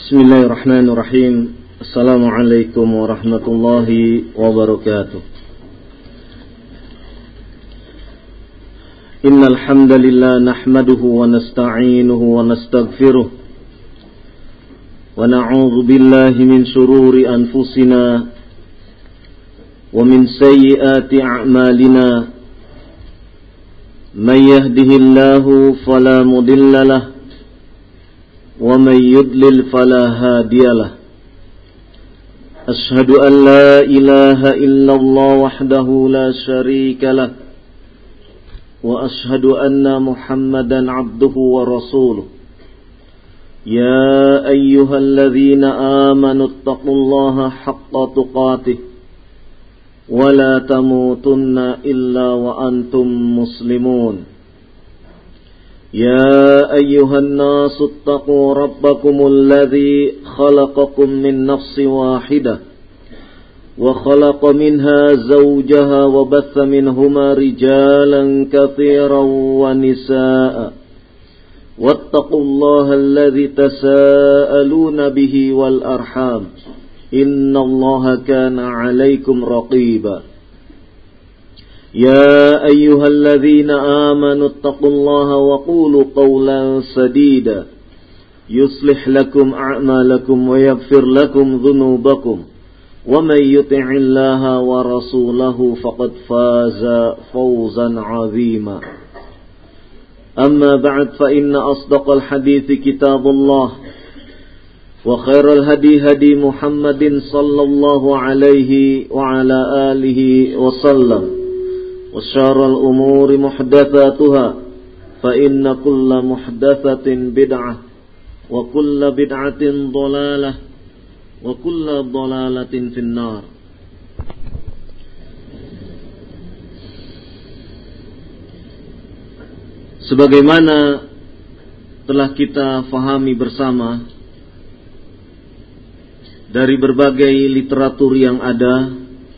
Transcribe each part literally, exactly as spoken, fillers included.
Bismillahirrahmanirrahim. Assalamualaikum warahmatullahi wabarakatuh. Innal hamdalillah nahmaduhu wa nasta'inuhu wa nastaghfiruh wa na'udzu billahi min shururi anfusina wa min sayyiati a'malina. May yahdihillahu fala mudilla lahu wa may yudlil fala hadiyalah. Ashhadu an la ilaha illallah wahdahu la syarika lah wa ashhadu anna Muhammadan abduhu wa rasuluh. Ya ayyuhalladzina amanu taqullaha haqqa tuqatih wa la tamutunna illa wa antum muslimun. يا أيها الناس اتقوا ربكم الذي خلقكم من نفس واحدة وخلق منها زوجها وبث منهما رجالا كثيرا ونساء واتقوا الله الذي تساءلون به والأرحام إن الله كان عليكم رقيبا. يا أيها الذين آمنوا اتقوا الله وقولوا قولا سديدا يصلح لكم أعمالكم ويغفر لكم ذنوبكم ومن يطع الله ورسوله فقد فاز فوزا عظيما. أما بعد فإن أصدق الحديث كتاب الله وخير الهدي هدي محمد صلى الله عليه وعلى آله وسلم وشر الأمور محدثاتها فإن كل محدثة بدعة وكل بدعة ضلالة وكل ضلالة في النار. Sebagaimana telah kita fahami bersama dari berbagai literatur yang ada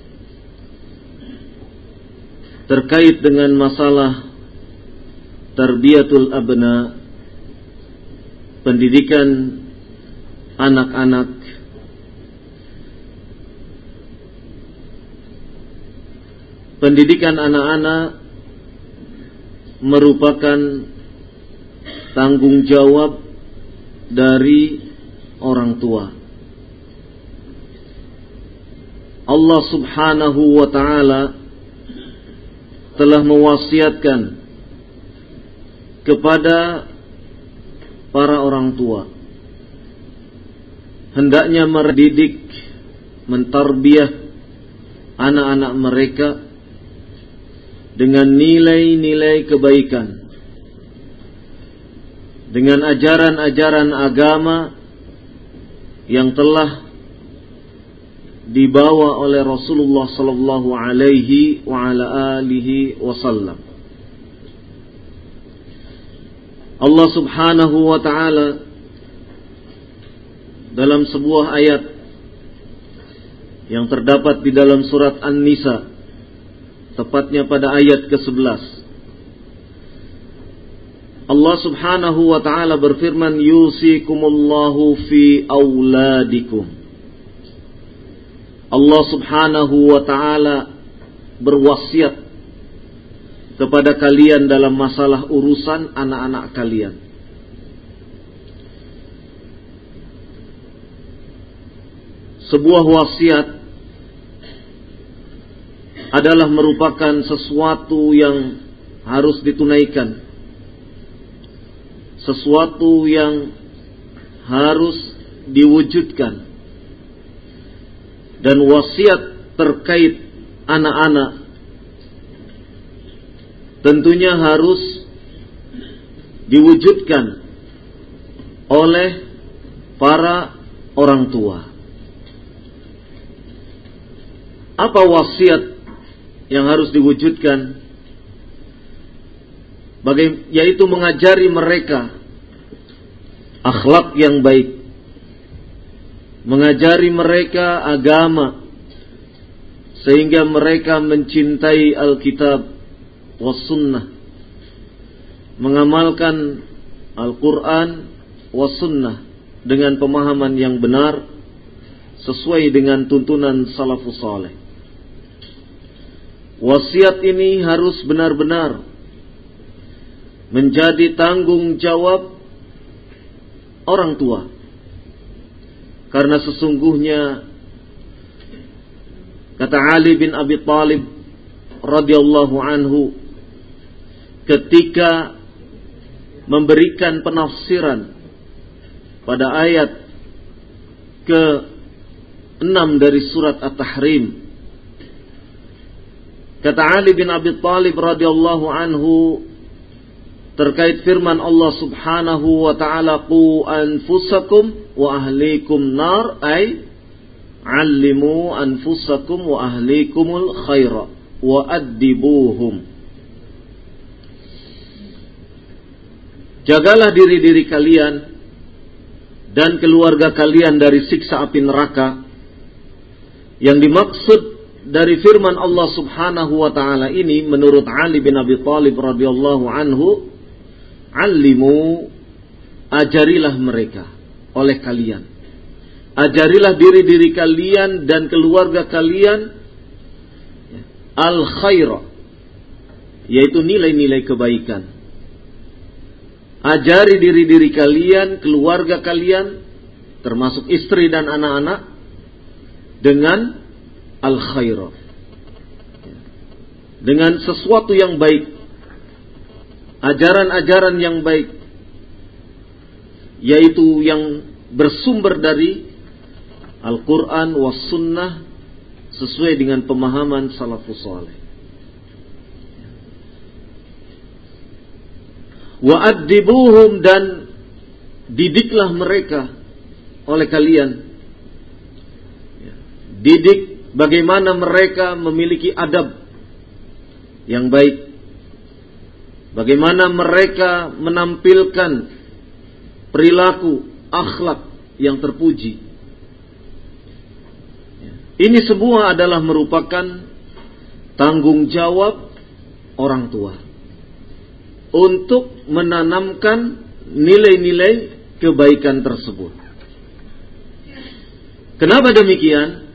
terkait dengan masalah tarbiyatul abna, pendidikan anak-anak, pendidikan anak-anak merupakan tanggung jawab dari orang tua. Allah Subhanahu wa ta'ala telah mewasiatkan kepada para orang tua hendaknya mendidik, mentarbiyah anak-anak mereka dengan nilai-nilai kebaikan, dengan ajaran-ajaran agama yang telah dibawa oleh Rasulullah sallallahu alaihi wa ala alihi wasallam. Allah Subhanahu wa ta'ala dalam sebuah ayat yang terdapat di dalam surat An-Nisa, tepatnya pada ayat kesebelas, Allah Subhanahu wa ta'ala berfirman, yusikumullahu fi auladikum. Allah Subhanahu wa ta'ala berwasiat kepada kalian dalam masalah urusan anak-anak kalian. Sebuah wasiat adalah merupakan sesuatu yang harus ditunaikan, sesuatu yang harus diwujudkan. Dan wasiat terkait anak-anak tentunya harus diwujudkan oleh para orang tua. Apa wasiat yang harus diwujudkan? Baga- yaitu mengajari mereka akhlak yang baik, mengajari mereka agama sehingga mereka mencintai Alkitab was sunnah, mengamalkan Al-Quran was sunnah, dengan pemahaman yang benar sesuai dengan tuntunan salafus saleh. Wasiat ini harus benar-benar menjadi tanggung jawab orang tua. Karena sesungguhnya kata Ali bin Abi Thalib radhiyallahu anhu ketika memberikan penafsiran pada ayat ke enam dari surat At-Tahrim, kata Ali bin Abi Thalib radhiyallahu anhu terkait firman Allah Subhanahu wa ta'ala, qu anfusakum wa ahlikum nar, ay allimu anfusakum wa ahlikumul khaira wa addibuhum. Jagalah diri-diri kalian dan keluarga kalian dari siksa api neraka. Yang dimaksud dari firman Allah Subhanahu wa ta'ala ini menurut Ali bin Abi Thalib radhiyallahu anhu, allimu, ajarilah mereka oleh kalian. Ajarilah diri-diri kalian dan keluarga kalian al-khaira, yaitu nilai-nilai kebaikan. Ajari diri-diri kalian, keluarga kalian, termasuk istri dan anak-anak, dengan al-khaira, dengan sesuatu yang baik, ajaran-ajaran yang baik, yaitu yang bersumber dari Al-Quran was sunnah sesuai dengan pemahaman salafus saleh. Wa addibuhum, dan didiklah mereka oleh kalian. Didik bagaimana mereka memiliki adab yang baik, bagaimana mereka menampilkan perilaku akhlak yang terpuji. Ini semua adalah merupakan tanggung jawab orang tua untuk menanamkan nilai-nilai kebaikan tersebut. Kenapa demikian?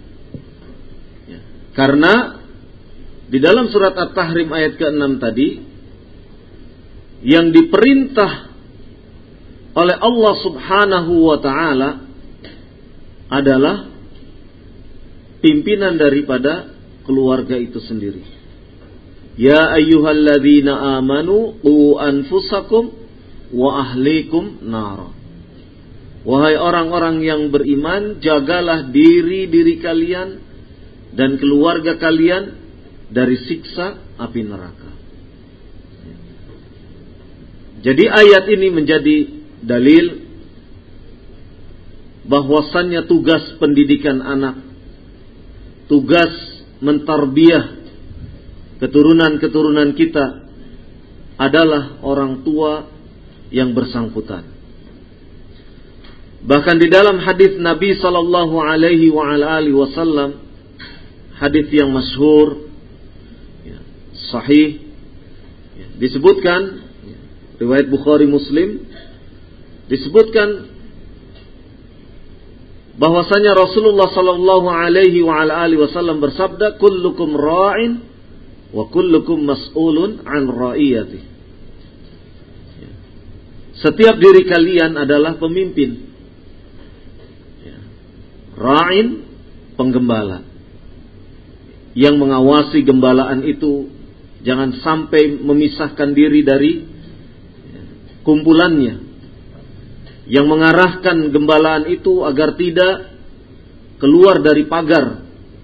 Karena di dalam surat At-Tahrim ayat ke enam tadi, yang diperintah oleh Allah Subhanahu wa ta'ala adalah pimpinan daripada keluarga itu sendiri. Ya ayyuhalladzina amanu qu anfusakum wa ahlikum nara. Wahai orang-orang yang beriman, jagalah diri-diri kalian dan keluarga kalian dari siksa api neraka. Jadi ayat ini menjadi dalil bahwasannya tugas pendidikan anak, tugas mentarbiyah keturunan-keturunan kita adalah orang tua yang bersangkutan. Bahkan di dalam hadis Nabi sallallahu alaihi wa ala alihi wasallam, hadis yang masyhur, ya, sahih, ya, disebutkan, ya, riwayat Bukhari Muslim, disebutkan bahwasanya Rasulullah sallallahu alaihi wa ala alihi wasallam bersabda, kullukum ra'in wa kullukum mas'ulun an ra'iyati. Ya. Setiap diri kalian adalah pemimpin. Ya. Ra'in, penggembala, yang mengawasi gembalaan itu jangan sampai memisahkan diri dari kumpulannya, yang mengarahkan gembalaan itu agar tidak keluar dari pagar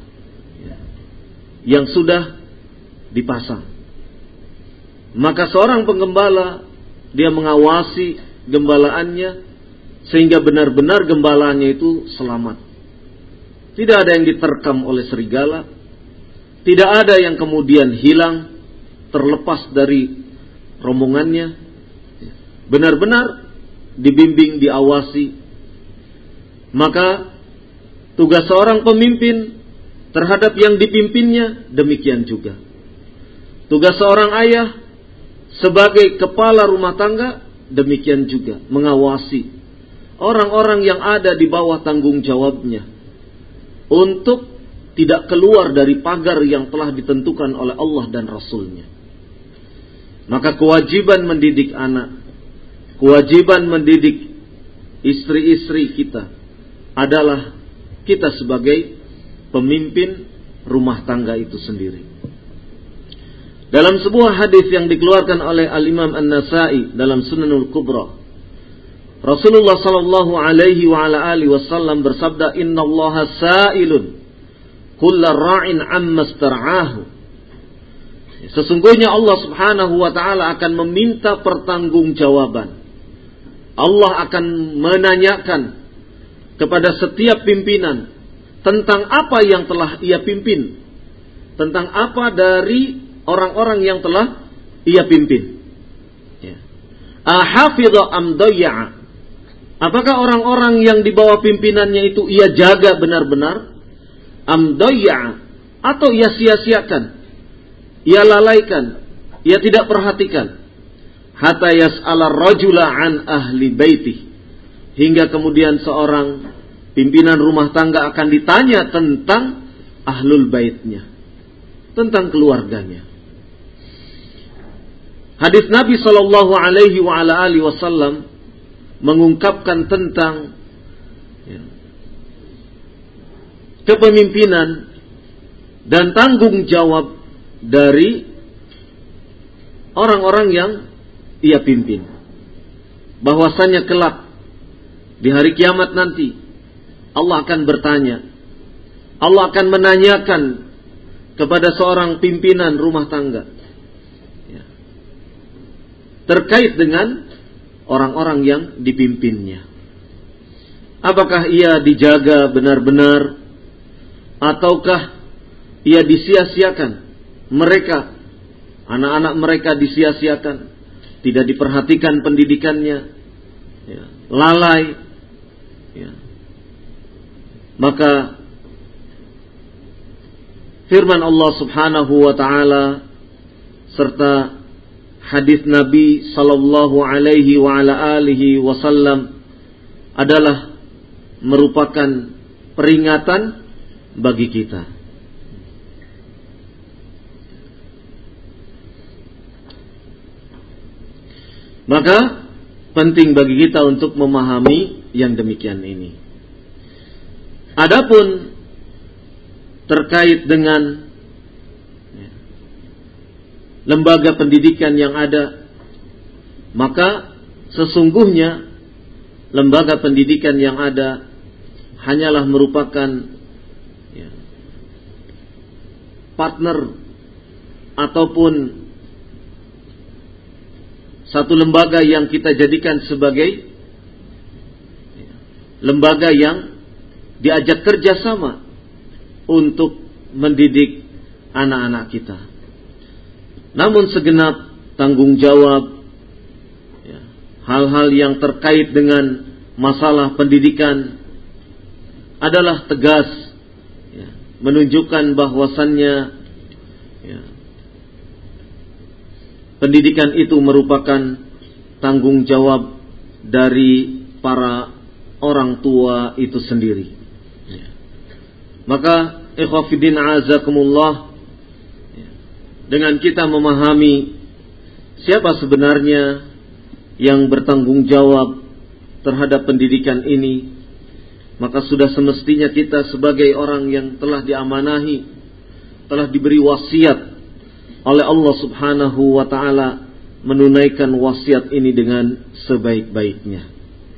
yang sudah dipasang. Maka seorang penggembala, dia mengawasi gembalaannya sehingga benar-benar gembalaannya itu selamat. Tidak ada yang diterkam oleh serigala, tidak ada yang kemudian hilang, terlepas dari rombongannya. Benar-benar dibimbing, diawasi. Maka tugas seorang pemimpin terhadap yang dipimpinnya demikian juga. Tugas seorang ayah sebagai kepala rumah tangga demikian juga, mengawasi orang-orang yang ada di bawah tanggung jawabnya untuk tidak keluar dari pagar yang telah ditentukan oleh Allah dan Rasul-Nya. Maka kewajiban mendidik anak, kewajiban mendidik istri-istri kita adalah kita sebagai pemimpin rumah tangga itu sendiri. Dalam sebuah hadis yang dikeluarkan oleh Al-Imam An-Nasa'i dalam Sunanul Kubra, Rasulullah sallallahu alaihi wa ala alihi wasallam bersabda, "Innallaha sa'ilun kullar ra'in 'amma istar'ahu." Sesungguhnya Allah Subhanahu wa taala akan meminta pertanggungjawaban. Allah akan menanyakan kepada setiap pimpinan tentang apa yang telah ia pimpin, tentang apa dari orang-orang yang telah ia pimpin. Ya. Ahafidha am dayya'a? Apakah orang-orang yang di bawah pimpinannya itu ia jaga benar-benar? Am dayya'a? Atau ia sia-siakan, ia lalaikan, ia tidak perhatikan. Hatta yas'ala rajula an ahli baitih, hingga kemudian seorang pimpinan rumah tangga akan ditanya tentang ahlul baitnya, tentang keluarganya. Hadis Nabi sallallahu alaihi wa ala alihi wasallam mengungkapkan tentang ya, kepemimpinan dan tanggung jawab dari orang-orang yang ia pimpin. Bahwasanya kelak di hari kiamat nanti Allah akan bertanya, Allah akan menanyakan kepada seorang pimpinan rumah tangga ya, terkait dengan orang-orang yang dipimpinnya. Apakah ia dijaga benar-benar, ataukah ia disia-siakan? Mereka, anak-anak mereka disia-siakan, tidak diperhatikan pendidikannya, ya, lalai. Ya. Maka firman Allah Subhanahu wa taala serta hadis Nabi sallallahu alaihi wa ala alihi wasallam adalah merupakan peringatan bagi kita. Maka penting bagi kita untuk memahami yang demikian ini. Adapun terkait dengan ya, lembaga pendidikan yang ada, maka sesungguhnya lembaga pendidikan yang ada hanyalah merupakan ya, partner ataupun satu lembaga yang kita jadikan sebagai lembaga yang diajak kerjasama untuk mendidik anak-anak kita. Namun segenap tanggung jawab, ya, hal-hal yang terkait dengan masalah pendidikan adalah tegas, ya, menunjukkan bahwasannya ya, pendidikan itu merupakan tanggung jawab dari para orang tua itu sendiri. Ya. Maka ikhwafidin azakumullah, ya, dengan kita memahami siapa sebenarnya yang bertanggung jawab terhadap pendidikan ini, maka sudah semestinya kita sebagai orang yang telah diamanahi, telah diberi wasiat oleh Allah Subhanahu wa ta'ala, menunaikan wasiat ini dengan sebaik-baiknya.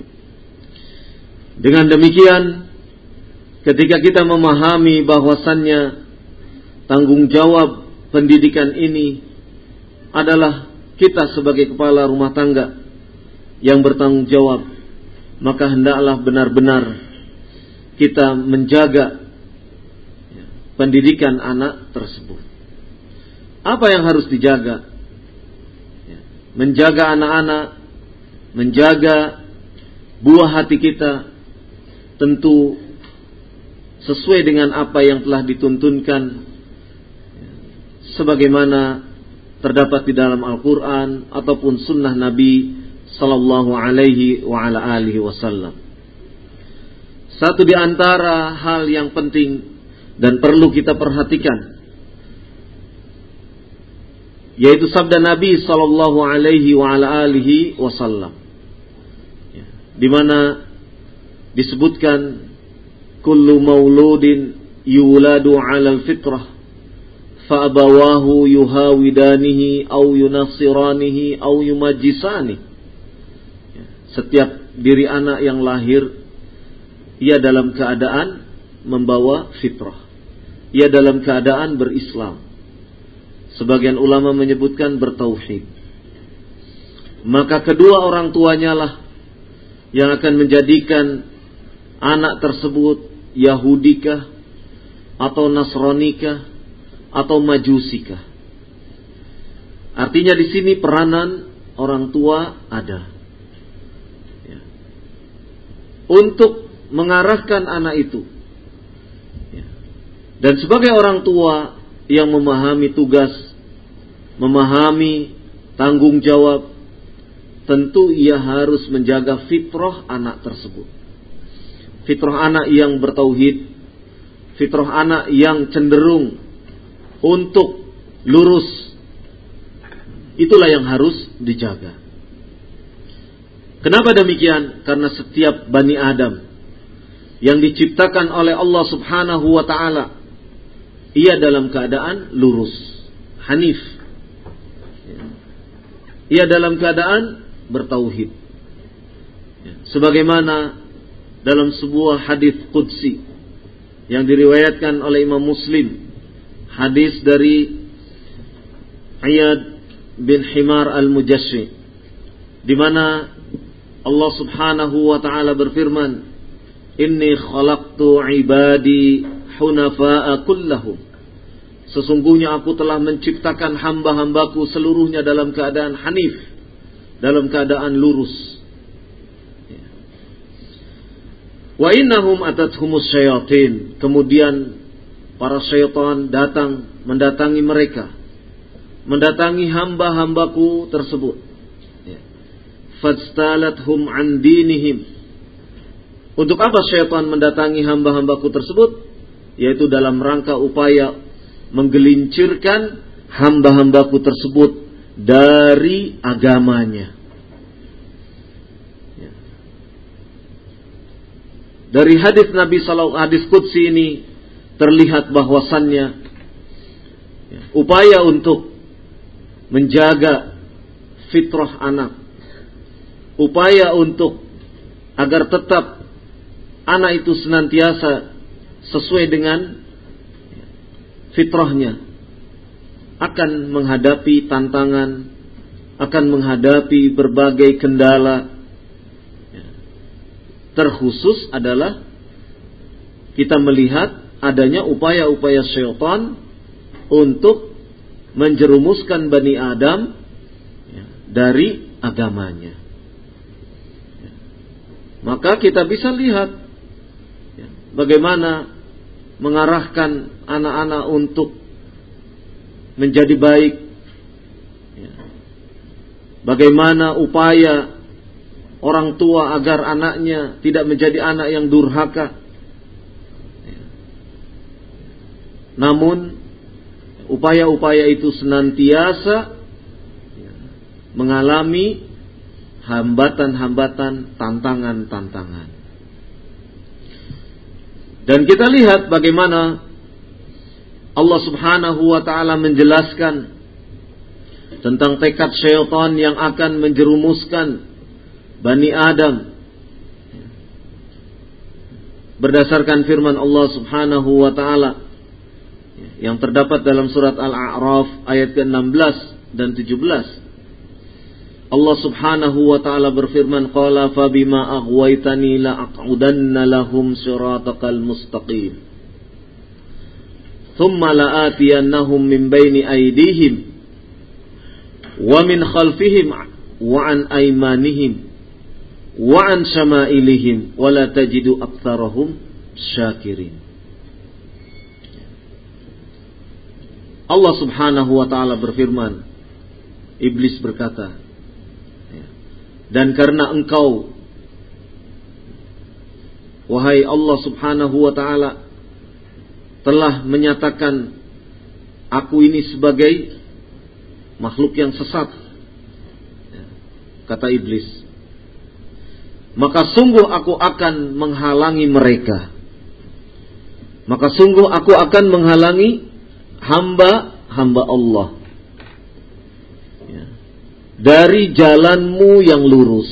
Dengan demikian, ketika kita memahami bahwasannya tanggung jawab pendidikan ini adalah kita sebagai kepala rumah tangga yang bertanggung jawab, maka hendaklah benar-benar kita menjaga pendidikan anak tersebut. Apa yang harus dijaga? Menjaga anak-anak, menjaga buah hati kita, tentu sesuai dengan apa yang telah dituntunkan sebagaimana terdapat di dalam Al-Quran ataupun sunnah Nabi sallallahu alaihi wa ala alihi wasallam. satu di antara hal yang penting dan perlu kita perhatikan, yaitu sabda Nabi sallallahu alaihi wa ala alihi wasallam, di mana disebutkan kullu mauludin yuladu 'alal fitrah fa abawahu yuhawidanihi aw yunassiranihi aw yumajjisani. Setiap diri anak yang lahir, ia dalam keadaan membawa fitrah, ia dalam keadaan berislam. Sebagian ulama menyebutkan bertauhid. Maka kedua orang tuanya lah yang akan menjadikan anak tersebut Yahudikah atau Nasranikah atau Majusikah. Artinya di sini peranan orang tua ada, ya, untuk mengarahkan anak itu, ya. Dan sebagai orang tua yang memahami tugas, memahami tanggung jawab, tentu ia harus menjaga fitrah anak tersebut. Fitrah anak yang bertauhid, fitrah anak yang cenderung untuk lurus, itulah yang harus dijaga. Kenapa demikian? Karena setiap Bani Adam yang diciptakan oleh Allah Subhanahu wa ta'ala, ia dalam keadaan lurus, hanif. Ia dalam keadaan bertauhid. Sebagaimana dalam sebuah hadis qudsi yang diriwayatkan oleh Imam Muslim, hadis dari Iyad bin Himar al-Mujashshi, di mana Allah Subhanahu wa ta'ala berfirman, inni khalaqtu ibadi hunafa'a kullahum. Sesungguhnya aku telah menciptakan hamba-hambaku seluruhnya dalam keadaan hanif, dalam keadaan lurus. Wa innahum atathumus syayatin. Kemudian para syaitan datang mendatangi mereka, mendatangi hamba-hambaku tersebut. Fastalathum an dinihim. Untuk apa syaitan mendatangi hamba-hambaku tersebut? Yaitu dalam rangka upaya menggelincirkan hamba-hambaku tersebut dari agamanya. Dari hadis Nabi sallallahu hadis qudsi ini terlihat bahwasannya upaya untuk menjaga fitrah anak, upaya untuk agar tetap anak itu senantiasa sesuai dengan fitrahnya, akan menghadapi tantangan, akan menghadapi berbagai kendala. Terkhusus adalah kita melihat adanya upaya-upaya syaitan untuk menjerumuskan Bani Adam dari agamanya. Maka kita bisa lihat bagaimana mengarahkan anak-anak untuk menjadi baik, bagaimana upaya orang tua agar anaknya tidak menjadi anak yang durhaka. Namun upaya-upaya itu senantiasa mengalami hambatan-hambatan, tantangan-tantangan. Dan kita lihat bagaimana Allah Subhanahu wa ta'ala menjelaskan tentang tekad syaitan yang akan menjerumuskan Bani Adam berdasarkan firman Allah Subhanahu wa ta'ala yang terdapat dalam surat Al-A'raf ayat ke enam belas dan tujuh belas. Allah Subhanahu wa ta'ala berfirman, qala fabima aghwaytani la'aq'udanna lahum siratakal mustaqim thumma la'atiyannahum min baini aydihim wa min khalfihim wa an aymanihim wa an syama'ilihim wa la tajidu aktsarahum syakirin. Allah Subhanahu wa ta'ala berfirman, iblis berkata, dan karena engkau wahai Allah subhanahu wa ta'ala telah menyatakan aku ini sebagai makhluk yang sesat, kata iblis, maka sungguh aku akan menghalangi mereka. Maka sungguh aku akan menghalangi hamba-hamba Allah ya, dari jalanmu yang lurus.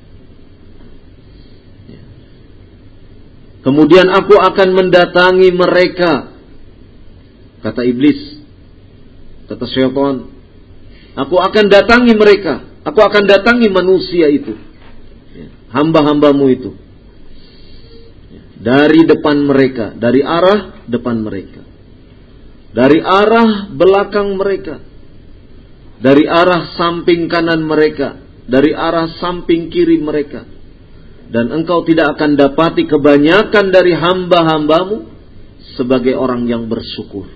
Ya. Kemudian aku akan mendatangi mereka, kata iblis, kata syaitan. Aku akan datangi mereka, aku akan datangi manusia itu, ya, hamba-hambamu itu. Dari depan mereka, dari arah depan mereka, dari arah belakang mereka, dari arah samping kanan mereka, dari arah samping kiri mereka. Dan engkau tidak akan dapati kebanyakan dari hamba-hambamu sebagai orang yang bersyukur.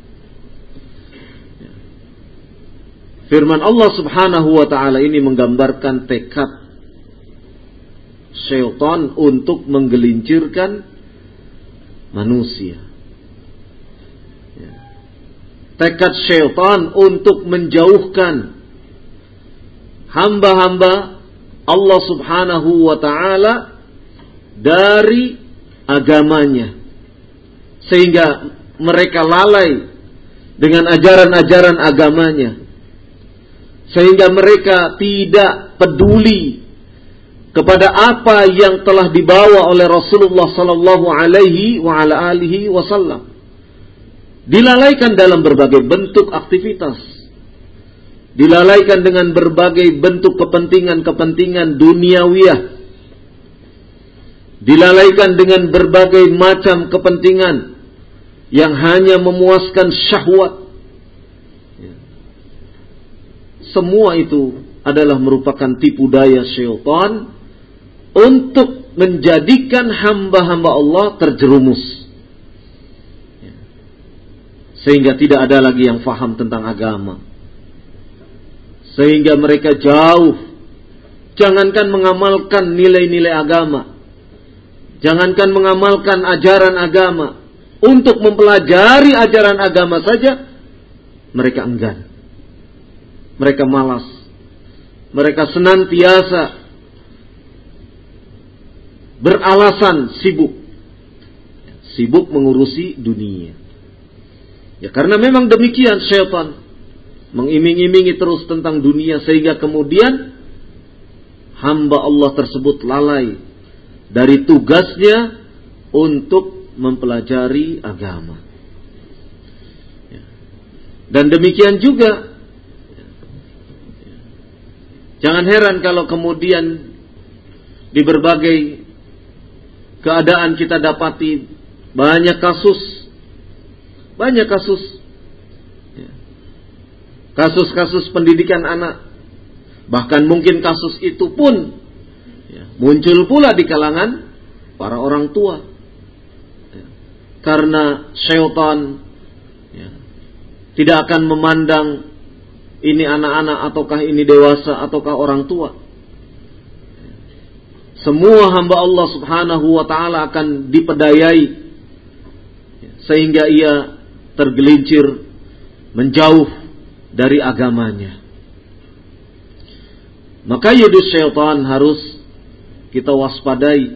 Firman Allah subhanahu wa ta'ala ini menggambarkan tekad syaitan untuk menggelincirkan manusia. Ya. Tekad syaitan untuk menjauhkan hamba-hamba Allah subhanahu wa ta'ala dari agamanya, sehingga mereka lalai dengan ajaran-ajaran agamanya, sehingga mereka tidak peduli kepada apa yang telah dibawa oleh Rasulullah sallallahu alaihi wa ala alihi wasallam. Dilalaikan dalam berbagai bentuk aktivitas. Dilalaikan dengan berbagai bentuk kepentingan-kepentingan duniawiyah. Dilalaikan dengan berbagai macam kepentingan yang hanya memuaskan syahwat. Semua itu adalah merupakan tipu daya syaitan untuk menjadikan hamba-hamba Allah terjerumus, sehingga tidak ada lagi yang faham tentang agama, sehingga mereka jauh, jangankan mengamalkan nilai-nilai agama, jangankan mengamalkan ajaran agama, untuk mempelajari ajaran agama saja mereka enggan, mereka malas, mereka senantiasa beralasan sibuk. Sibuk mengurusi dunia. Ya karena memang demikian syaitan mengiming-imingi terus tentang dunia, sehingga kemudian hamba Allah tersebut lalai dari tugasnya untuk mempelajari agama. Ya. Dan demikian juga, jangan heran kalau kemudian di berbagai keadaan kita dapati banyak kasus, banyak kasus, kasus-kasus pendidikan anak, bahkan mungkin kasus itu pun ya, muncul pula di kalangan para orang tua, ya, karena syaitan ya, tidak akan memandang ini anak-anak ataukah ini dewasa ataukah orang tua. Semua hamba Allah subhanahu wa ta'ala akan dipedayai, sehingga ia tergelincir menjauh dari agamanya. Maka yudus syaitan harus kita waspadai.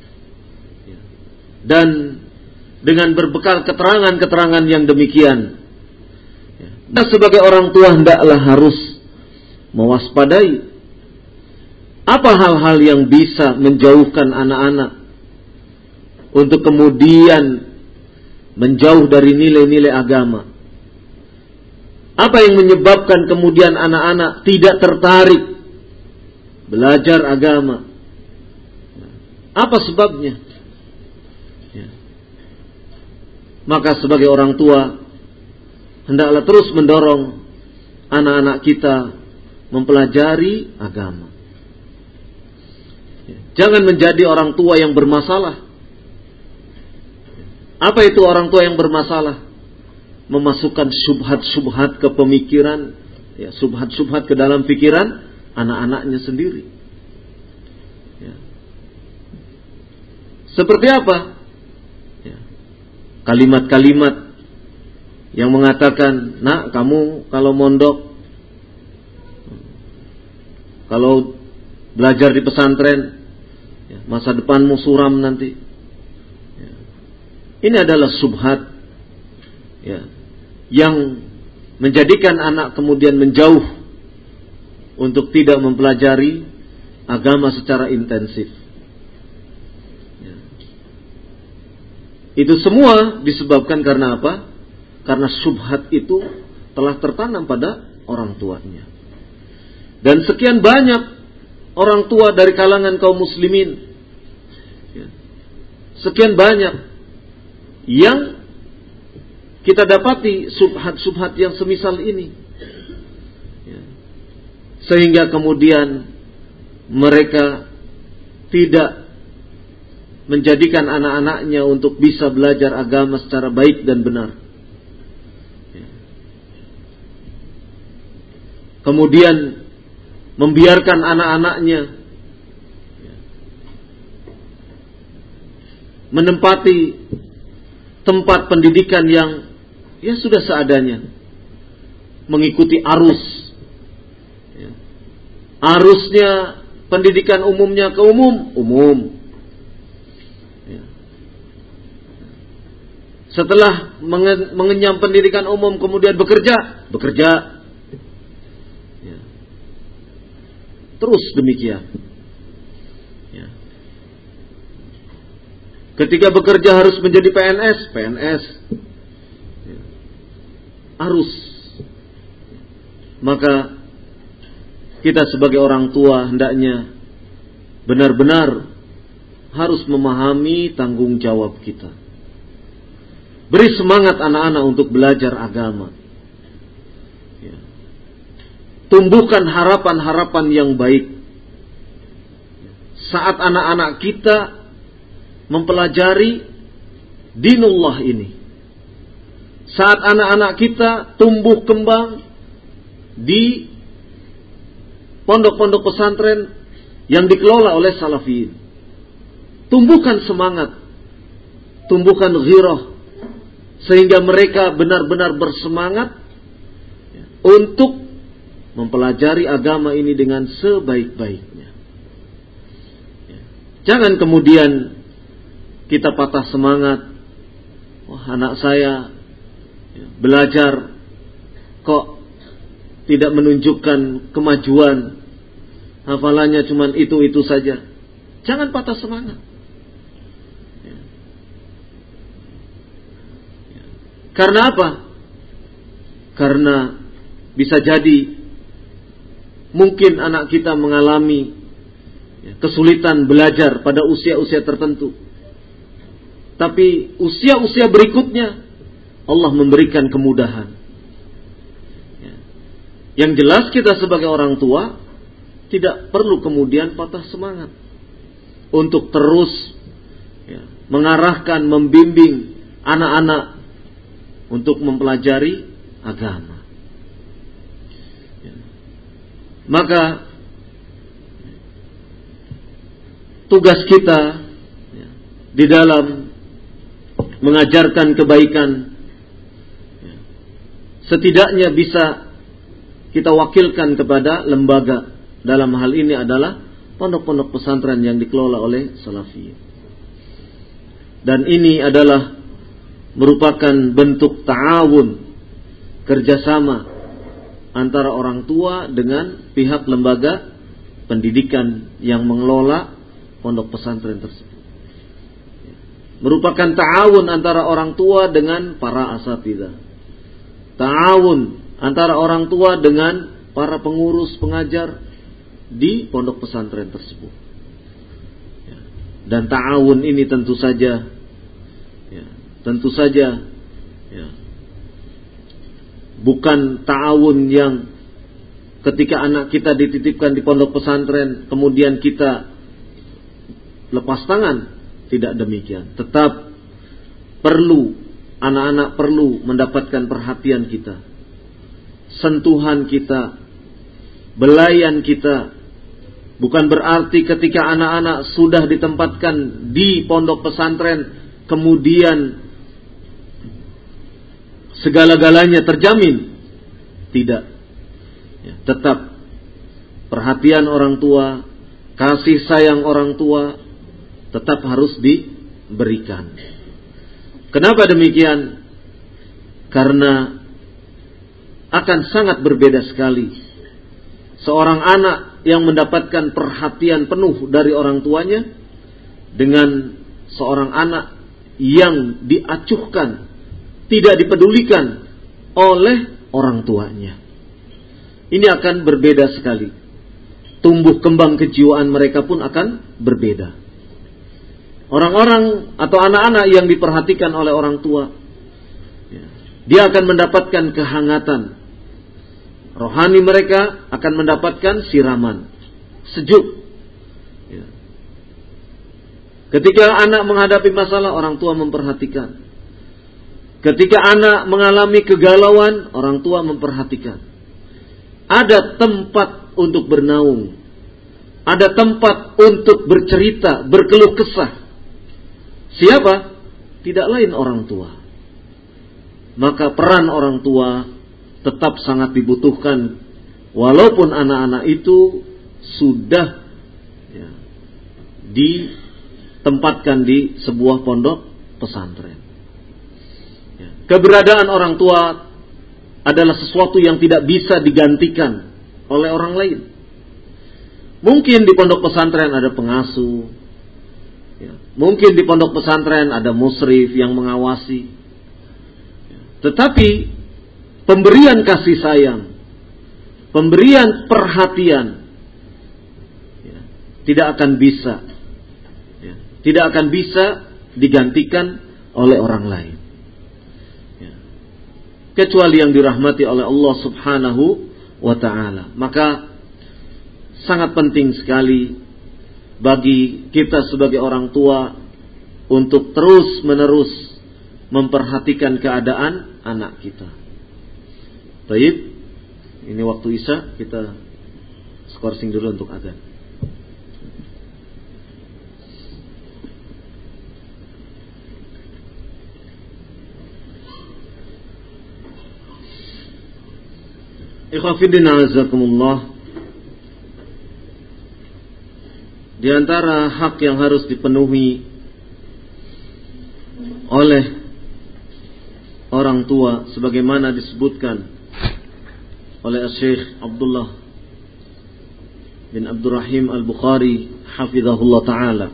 Dan dengan berbekal keterangan-keterangan yang demikian, kita sebagai orang tua hendaklah harus mewaspadai apa hal-hal yang bisa menjauhkan anak-anak untuk kemudian menjauh dari nilai-nilai agama. Apa yang menyebabkan kemudian anak-anak tidak tertarik belajar agama? Apa sebabnya? Ya. Maka sebagai orang tua hendaklah terus mendorong anak-anak kita mempelajari agama. Jangan menjadi orang tua yang bermasalah. Apa itu orang tua yang bermasalah? Memasukkan subhat-subhat ke pemikiran, ya, subhat-subhat ke dalam pikiran anak-anaknya sendiri. Ya. Seperti apa? Ya. Kalimat-kalimat yang mengatakan, nak kamu kalau mondok, kalau belajar di pesantren, ya, masa depanmu suram nanti. Ya. Ini adalah subhat, ya, yang menjadikan anak kemudian menjauh untuk tidak mempelajari agama secara intensif. Ya. Itu semua disebabkan karena apa? Karena subhat itu telah tertanam pada orang tuanya. Dan sekian banyak orang tua dari kalangan kaum muslimin, ya, sekian banyak yang kita dapati subhat-subhat yang semisal ini, ya, sehingga kemudian mereka tidak menjadikan anak-anaknya untuk bisa belajar agama secara baik dan benar. Kemudian membiarkan anak-anaknya menempati tempat pendidikan yang ya sudah seadanya, mengikuti arus. Arusnya pendidikan umumnya ke umum, umum. Setelah mengenyam pendidikan umum kemudian bekerja, bekerja. Terus demikian. Ya. Ketika bekerja harus menjadi P N S, P N S. Ya. Harus. Maka kita sebagai orang tua hendaknya benar-benar harus memahami tanggung jawab kita. Beri semangat anak-anak untuk belajar agama. Tumbuhkan harapan-harapan yang baik. Saat anak-anak kita mempelajari dinullah ini. Saat anak-anak kita tumbuh kembang di pondok-pondok pesantren yang dikelola oleh salafiyin. Tumbuhkan semangat. Tumbuhkan ghirah. Sehingga mereka benar-benar bersemangat untuk mempelajari agama ini dengan sebaik-baiknya. Jangan kemudian kita patah semangat. Wah, anak saya belajar kok tidak menunjukkan kemajuan. Hafalannya cuma itu-itu saja. Jangan patah semangat. Karena apa? Karena bisa jadi mungkin anak kita mengalami kesulitan belajar pada usia-usia tertentu. Tapi usia-usia berikutnya Allah memberikan kemudahan. Yang jelas kita sebagai orang tua tidak perlu kemudian patah semangat untuk terus ya, mengarahkan, membimbing anak-anak untuk mempelajari agama. Maka tugas kita ya, di dalam mengajarkan kebaikan ya, setidaknya bisa kita wakilkan kepada lembaga. Dalam hal ini adalah pondok-pondok pesantren yang dikelola oleh Salafi. Dan ini adalah merupakan bentuk ta'awun, kerjasama antara orang tua dengan pihak lembaga pendidikan yang mengelola pondok pesantren tersebut. Merupakan ta'awun antara orang tua dengan para asatidzah. Ta'awun antara orang tua dengan para pengurus pengajar di pondok pesantren tersebut. Dan ta'awun ini tentu saja ya, tentu saja ya, bukan ta'awun yang ketika anak kita dititipkan di pondok pesantren kemudian kita lepas tangan. Tidak demikian. Tetap perlu, anak-anak perlu mendapatkan perhatian kita, sentuhan kita, belayan kita, Bukan berarti ketika anak-anak sudah ditempatkan di pondok pesantren kemudian segala-galanya terjamin. Tidak. Ya, tetap perhatian orang tua, kasih sayang orang tua tetap harus diberikan. Kenapa demikian? Karena akan sangat berbeda sekali seorang anak yang mendapatkan perhatian penuh dari orang tuanya dengan seorang anak yang diacuhkan, tidak dipedulikan oleh orang tuanya. Ini akan berbeda sekali. Tumbuh kembang kejiwaan mereka pun akan berbeda. Orang-orang atau anak-anak yang diperhatikan oleh orang tua, dia akan mendapatkan kehangatan. Rohani mereka akan mendapatkan siraman, sejuk. Ketika anak menghadapi masalah, orang tua memperhatikan. Ketika anak mengalami kegalauan, orang tua memperhatikan. Ada tempat untuk bernaung. Ada tempat untuk bercerita, berkeluh kesah. Siapa? Tidak lain orang tua. Maka peran orang tua tetap sangat dibutuhkan, walaupun anak-anak itu sudah ya, ditempatkan di sebuah pondok pesantren. Ya. Keberadaan orang tua adalah sesuatu yang tidak bisa digantikan oleh orang lain. Mungkin di pondok pesantren ada pengasuh, ya. Mungkin di pondok pesantren ada musyrif yang mengawasi, ya. Tetapi pemberian kasih sayang, pemberian perhatian ya, tidak akan bisa ya, tidak akan bisa digantikan oleh orang lain ya, kecuali yang dirahmati oleh Allah Subhanahu wa ta'ala. Maka sangat penting sekali bagi kita sebagai orang tua untuk terus menerus memperhatikan keadaan anak kita. Baik, ini waktu Isya, kita skorsing dulu untuk adzan. Ikhwan fillah azakumullah. Di antara hak yang harus dipenuhi oleh orang tua sebagaimana disebutkan oleh Syekh Abdullah bin Abdurrahim Al-Bukhari hafizahullah ta'ala,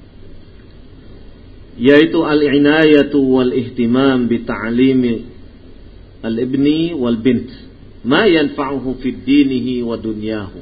yaitu al-inayatu wal ihtimam bi ta'limi al-ibni wal bint ma yanfa'uhu fid dinihi wa dunyahu.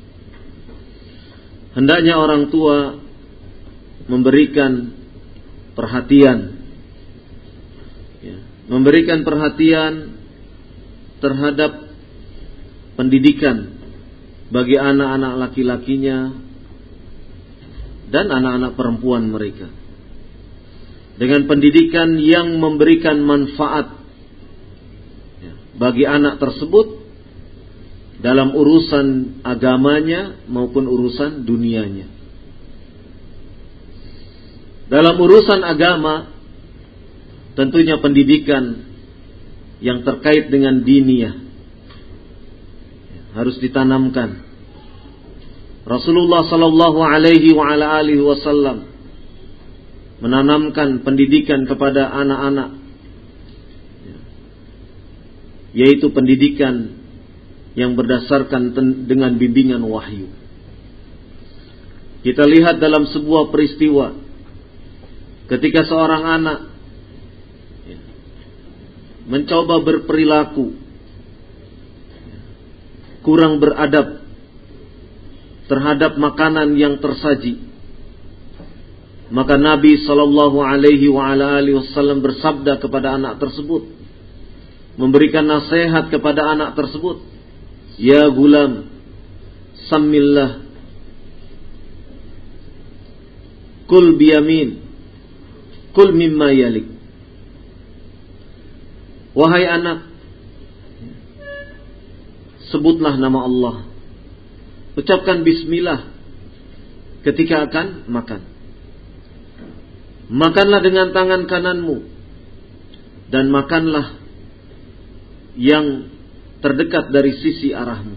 Hendaknya orang tua memberikan perhatian ya, memberikan perhatian terhadap pendidikan bagi anak-anak laki-lakinya dan anak-anak perempuan mereka, dengan pendidikan yang memberikan manfaat ya, bagi anak tersebut dalam urusan agamanya maupun urusan dunianya. Dalam urusan agama, tentunya pendidikan yang terkait dengan diniyah harus ditanamkan. Rasulullah sallallahu alaihi wa ala alihi wasallam menanamkan pendidikan kepada anak-anak, yaitu pendidikan yang berdasarkan dengan bimbingan wahyu. Kita lihat dalam sebuah peristiwa ketika seorang anak mencoba berperilaku kurang beradab terhadap makanan yang tersaji, maka Nabi sallallahu alaihi wa ala alihi wasallam bersabda kepada anak tersebut, memberikan nasihat kepada anak tersebut, "Ya gulam, sammillah, kul biyamin, kul mimma yalik." Wahai anak, sebutlah nama Allah, ucapkan bismillah, ketika akan makan. Makanlah dengan tangan kananmu dan makanlah yang terdekat dari sisi arahmu.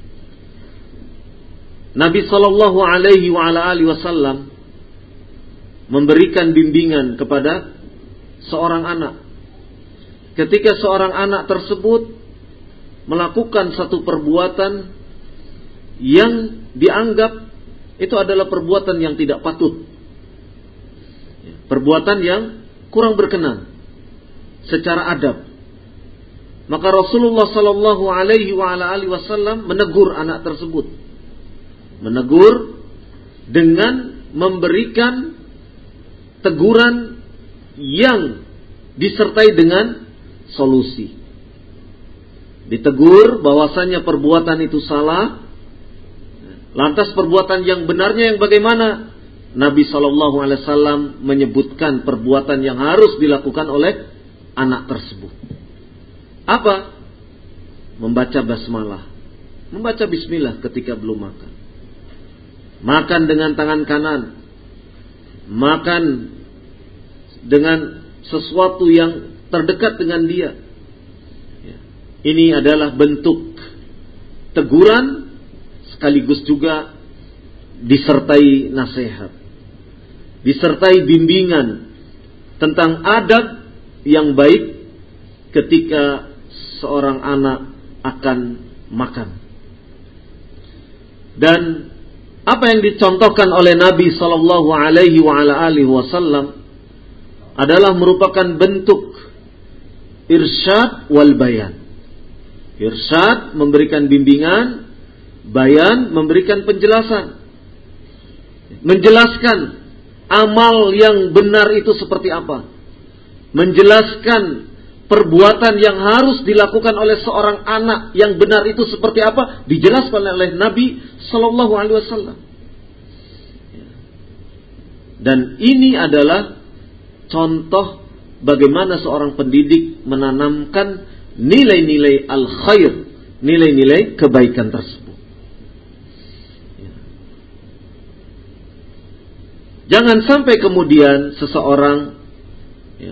Nabi sallallahu alaihi wa ala alihi wasallam memberikan bimbingan kepada seorang anak. Ketika seorang anak tersebut melakukan satu perbuatan yang dianggap itu adalah perbuatan yang tidak patut, perbuatan yang kurang berkenan secara adab, maka Rasulullah sallallahu alaihi wa ala alihi wasallam menegur anak tersebut. Menegur dengan memberikan teguran yang disertai dengan solusi. Ditegur bahwasanya perbuatan itu salah. Lantas perbuatan yang benarnya yang bagaimana? Nabi sallallahu alaihi wasallam menyebutkan perbuatan yang harus dilakukan oleh anak tersebut. Apa? Membaca basmalah, membaca bismillah ketika belum makan. Makan dengan tangan kanan. Makan dengan sesuatu yang terdekat dengan dia. Ini adalah bentuk teguran sekaligus juga disertai nasihat, disertai bimbingan tentang adab yang baik ketika seorang anak akan makan. Dan apa yang dicontohkan oleh Nabi sallallahu alaihi wa ala alihi wasallam adalah merupakan bentuk irsyad wal bayan. Irsyad memberikan bimbingan, bayan memberikan penjelasan. Menjelaskan amal yang benar itu seperti apa. Menjelaskan perbuatan yang harus dilakukan oleh seorang anak yang benar itu seperti apa, dijelaskan oleh Nabi sallallahu alaihi wasallam. Dan ini adalah contoh bagaimana seorang pendidik menanamkan nilai-nilai al-khair, nilai-nilai kebaikan tersebut. Jangan sampai kemudian seseorang ya,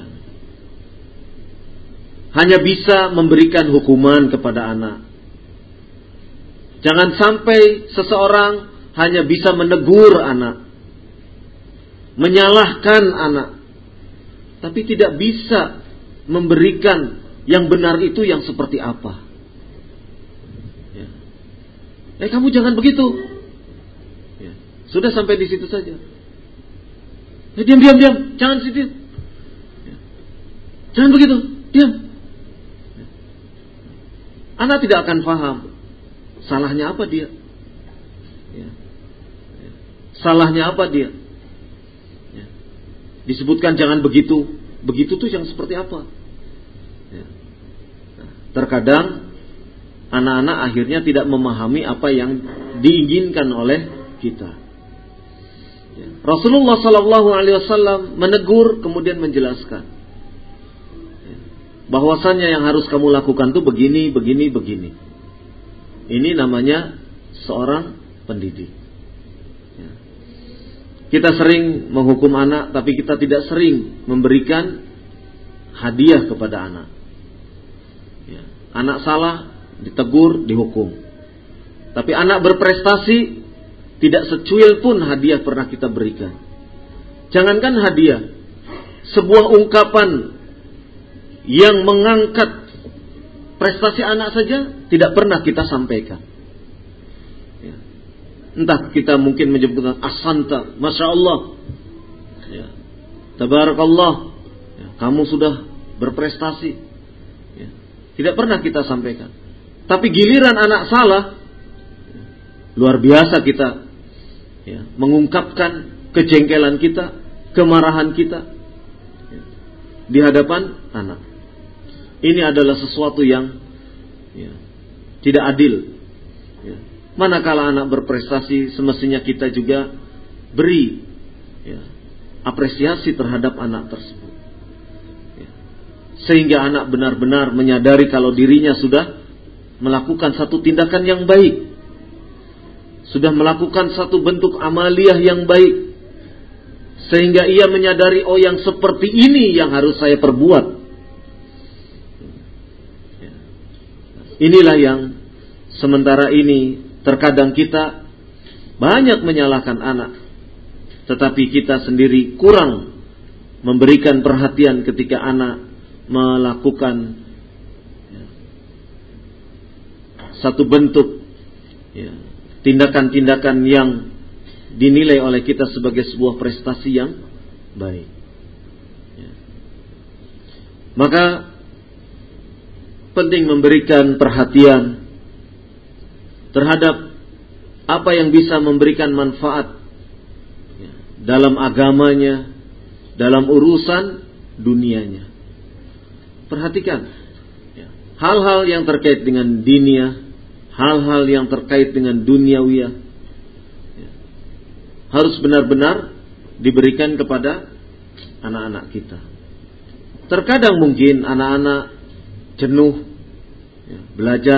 hanya bisa memberikan hukuman kepada anak. Jangan sampai seseorang hanya bisa menegur anak, menyalahkan anak, tapi tidak bisa memberikan yang benar itu yang seperti apa. Ya. Eh kamu jangan begitu. Ya. Sudah sampai di situ saja. Eh, diam, diam, diam, jangan situ. Ya. Jangan begitu, diam. Ya. Anak tidak akan paham salahnya apa dia. Ya. Ya. Salahnya apa dia. Ya. Disebutkan jangan begitu. Begitu tuh yang seperti apa. Ya. Nah, terkadang anak-anak akhirnya tidak memahami apa yang diinginkan oleh kita. Ya. Rasulullah sallallahu alaihi wasallam menegur kemudian menjelaskan ya, bahwasanya yang harus kamu lakukan tuh begini, begini, begini. Ini namanya seorang pendidik. Ya. Kita sering menghukum anak, tapi kita tidak sering memberikan hadiah kepada anak. Ya. Anak salah, ditegur, dihukum. Tapi anak berprestasi, tidak secuil pun hadiah pernah kita berikan. Jangankan hadiah, sebuah ungkapan yang mengangkat prestasi anak saja tidak pernah kita sampaikan. Ya. Entah kita mungkin menyebutkan ahsanta, masya Allah, ya. Tabarakallah, ya. Kamu sudah berprestasi. Ya. Tidak pernah kita sampaikan. Tapi giliran anak salah, ya. Luar biasa kita ya, mengungkapkan kejengkelan kita, kemarahan kita ya, di hadapan anak. Ini adalah sesuatu yang ya, tidak adil. Ya. Manakala anak berprestasi, semestinya kita juga beri ya, apresiasi terhadap anak tersebut. Ya. Sehingga anak benar-benar menyadari kalau dirinya sudah melakukan satu tindakan yang baik. sudah melakukan satu bentuk amaliyah yang baik, sehingga ia menyadari, oh yang seperti ini yang harus saya perbuat. Inilah yang sementara ini terkadang kita banyak menyalahkan anak, tetapi kita sendiri kurang memberikan perhatian ketika anak melakukan satu bentuk ya, tindakan-tindakan yang dinilai oleh kita sebagai sebuah prestasi yang baik. Ya. Maka penting memberikan perhatian terhadap apa yang bisa memberikan manfaat ya, dalam agamanya, dalam urusan dunianya. Perhatikan ya, hal-hal yang terkait dengan dunia, hal-hal yang terkait dengan duniawiyah ya, harus benar-benar diberikan kepada anak-anak kita. Terkadang mungkin anak-anak jenuh ya, belajar,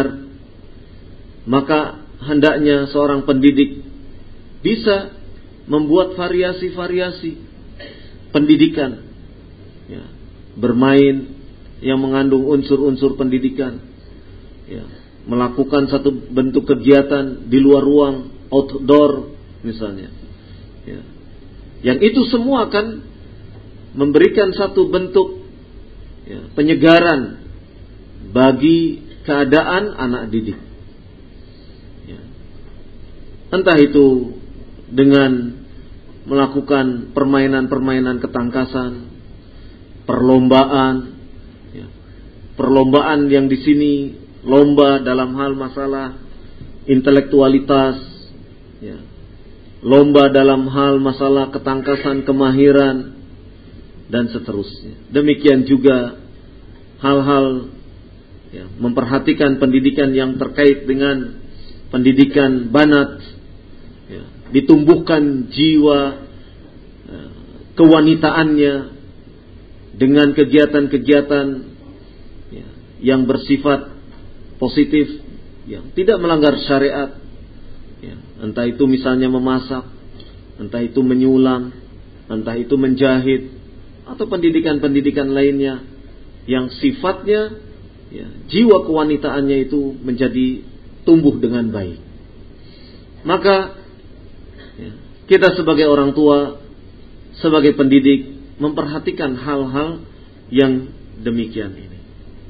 maka hendaknya seorang pendidik bisa membuat variasi-variasi pendidikan ya, bermain yang mengandung unsur-unsur pendidikan ya, melakukan satu bentuk kegiatan di luar ruang, outdoor misalnya ya. Yang itu semua akan memberikan satu bentuk ya, penyegaran bagi keadaan anak didik ya. Entah itu dengan melakukan permainan-permainan ketangkasan, perlombaan ya. Perlombaan yang di sini lomba dalam hal masalah intelektualitas ya. Lomba dalam hal masalah ketangkasan, kemahiran dan seterusnya. Demikian juga hal-hal ya, memperhatikan pendidikan yang terkait dengan pendidikan banat ya, ditumbuhkan jiwa ya, kewanitaannya dengan kegiatan-kegiatan ya, yang bersifat positif yang tidak melanggar syariat ya, entah itu misalnya memasak, entah itu menyulam, entah itu menjahit, atau pendidikan-pendidikan lainnya yang sifatnya ya, jiwa kewanitaannya itu menjadi tumbuh dengan baik. Maka ya, kita sebagai orang tua, sebagai pendidik, memperhatikan hal-hal yang demikian ini.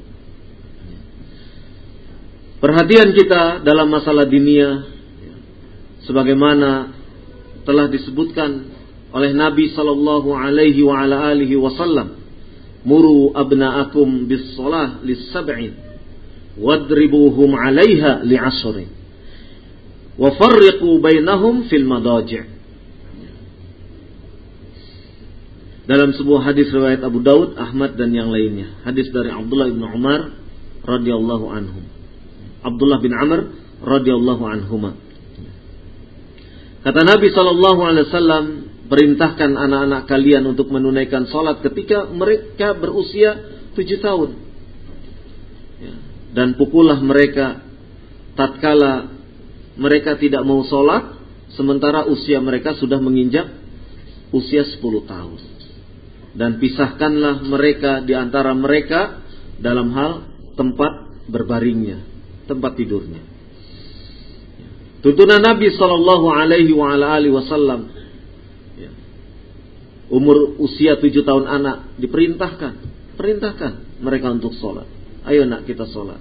Perhatian kita dalam masalah dunia ya, sebagaimana telah disebutkan oleh Nabi sallallahu alaihi wa ala alihi wasallam, muru abna'akum bis-shalah lis-sab'in wadribuhum 'alaiha li'ashrin wa farriqu bainahum fil madaji'. Dalam sebuah hadis riwayat Abu Daud, Ahmad dan yang lainnya, hadis dari Abdullah bin Umar radhiyallahu anhum. Abdullah bin Amr radhiyallahu anhuma. Kata Nabi sallallahu alaihi wasallam, perintahkan anak-anak kalian untuk menunaikan salat ketika mereka berusia tujuh tahun. Ya. Dan pukullah mereka tatkala mereka tidak mau salat, sementara usia mereka sudah menginjak usia sepuluh tahun. Dan pisahkanlah mereka di antara mereka dalam hal tempat berbaringnya, tempat tidurnya. Tuntunan Nabi sallallahu alaihi wa alihi wasallam, umur usia tujuh tahun anak diperintahkan, perintahkan mereka untuk sholat. Ayo nak kita sholat.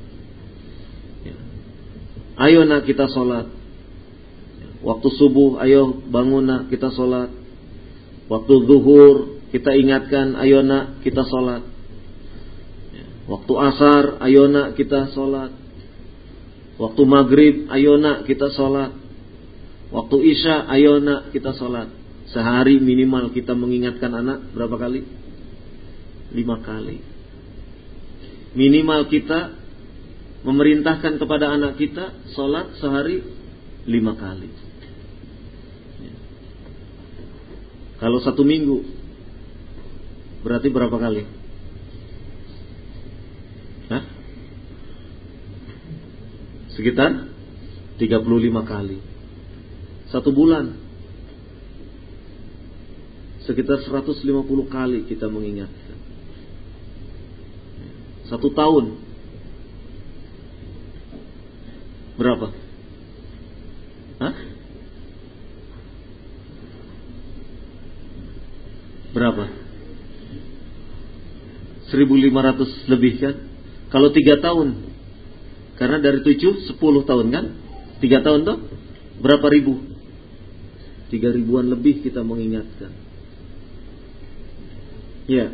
Ayo nak kita sholat. Waktu subuh, ayo bangun nak kita sholat. Waktu zuhur kita ingatkan, ayo nak kita sholat. Waktu asar, ayo nak kita sholat. Waktu maghrib, ayo nak kita sholat. Waktu isya, ayo nak kita sholat. Sehari minimal kita mengingatkan anak berapa kali? Lima kali. Minimal kita memerintahkan kepada anak kita sholat sehari lima kali. Ya. Kalau satu minggu berarti berapa kali? Hah? Sekitar tiga puluh lima kali. Satu bulan sekitar seratus lima puluh kali kita mengingatkan. Satu tahun berapa? Hah? Berapa? seribu lima ratus lebih kan? Kalau tiga tahun, karena dari tujuh, sepuluh tahun kan? Tiga tahun toh? Berapa ribu? Tiga ribuan lebih kita mengingatkan. Ya.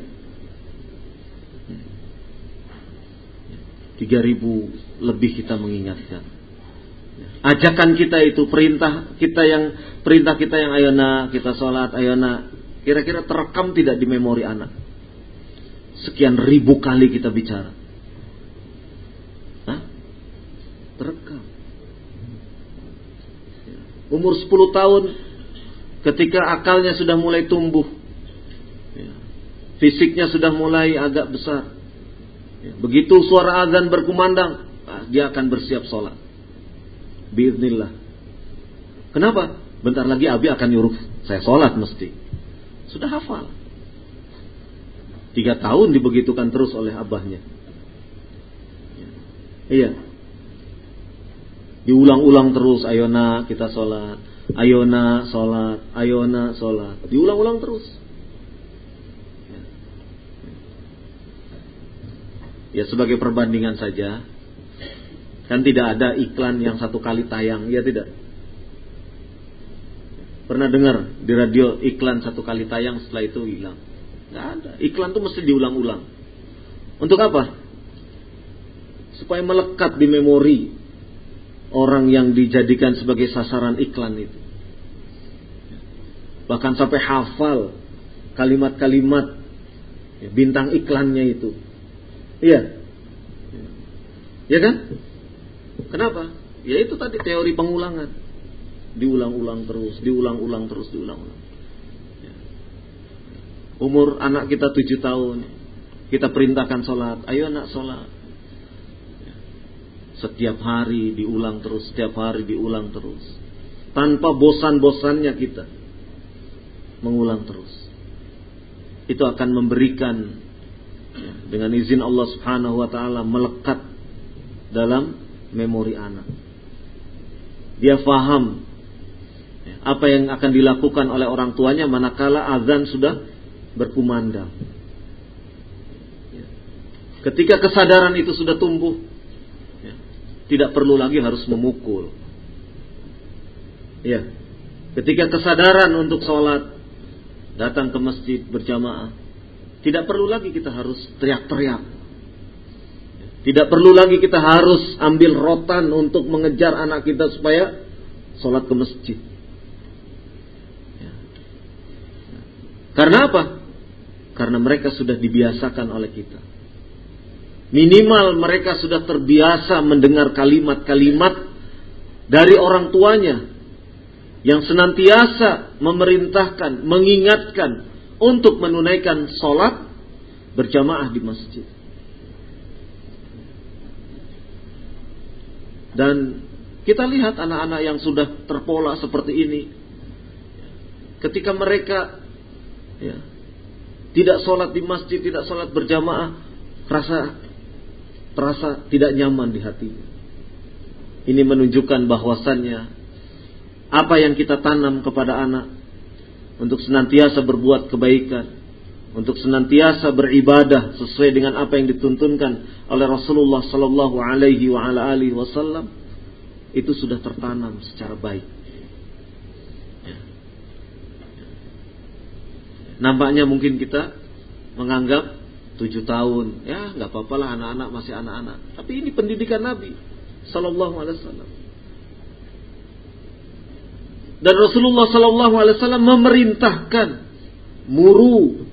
Tiga ribu lebih kita mengingatkan. Ajakan kita itu, perintah kita yang perintah kita yang ayo nak kita sholat, ayo nak. Kira-kira terekam tidak di memori anak? Sekian ribu kali kita bicara. Hah? Terekam. Umur sepuluh tahun, ketika akalnya sudah mulai tumbuh, fisiknya sudah mulai agak besar, begitu suara azan berkumandang, dia akan bersiap sholat. Biiznillah. Kenapa? Bentar lagi abi akan nyuruh saya sholat mesti. Sudah hafal. Tiga tahun dibegitukan terus oleh abahnya. Iya. Diulang-ulang terus, ayo nak kita sholat, ayo nak sholat, ayo nak sholat. Diulang-ulang terus. Ya sebagai perbandingan saja, kan tidak ada iklan yang satu kali tayang, ya tidak? Pernah dengar di radio iklan satu kali tayang setelah itu hilang? Nggak ada. Iklan itu mesti diulang-ulang. Untuk apa? Supaya melekat di memori orang yang dijadikan sebagai sasaran iklan itu. Bahkan sampai hafal kalimat-kalimat bintang iklannya itu. Iya. Ya kan? Kenapa? Ya itu tadi teori pengulangan. Diulang-ulang terus, diulang-ulang terus, diulang-ulang. Ya. Umur anak kita tujuh tahun, kita perintahkan sholat, ayo anak sholat. Ya. Setiap hari diulang terus, setiap hari diulang terus. Tanpa bosan-bosannya kita mengulang terus. Itu akan memberikan, ya, dengan izin Allah Subhanahu wa taala, melekat dalam memori anak. Dia faham apa yang akan dilakukan oleh orang tuanya manakala azan sudah berkumandang. Ketika kesadaran itu sudah tumbuh, tidak perlu lagi harus memukul. Ya, ketika kesadaran untuk sholat, datang ke masjid berjamaah, tidak perlu lagi kita harus teriak-teriak. Tidak perlu lagi kita harus ambil rotan untuk mengejar anak kita supaya sholat ke masjid. Karena apa? Karena mereka sudah dibiasakan oleh kita. Minimal mereka sudah terbiasa mendengar kalimat-kalimat dari orang tuanya yang senantiasa memerintahkan, mengingatkan untuk menunaikan sholat berjamaah di masjid. Dan kita lihat anak-anak yang sudah terpola seperti ini, ketika mereka ya, tidak sholat di masjid, tidak sholat berjamaah, rasa terasa tidak nyaman di hati. Ini menunjukkan bahwasannya apa yang kita tanam kepada anak untuk senantiasa berbuat kebaikan, untuk senantiasa beribadah sesuai dengan apa yang dituntunkan oleh Rasulullah Sallallahu Alaihi Wasallam, itu sudah tertanam secara baik. Ya. Nampaknya mungkin kita menganggap tujuh tahun, ya nggak apa-apa lah, anak-anak masih anak-anak. Tapi ini pendidikan Nabi Sallallahu Alaihi Wasallam. Dan Rasulullah Sallallahu Alaihi Wasallam memerintahkan, muru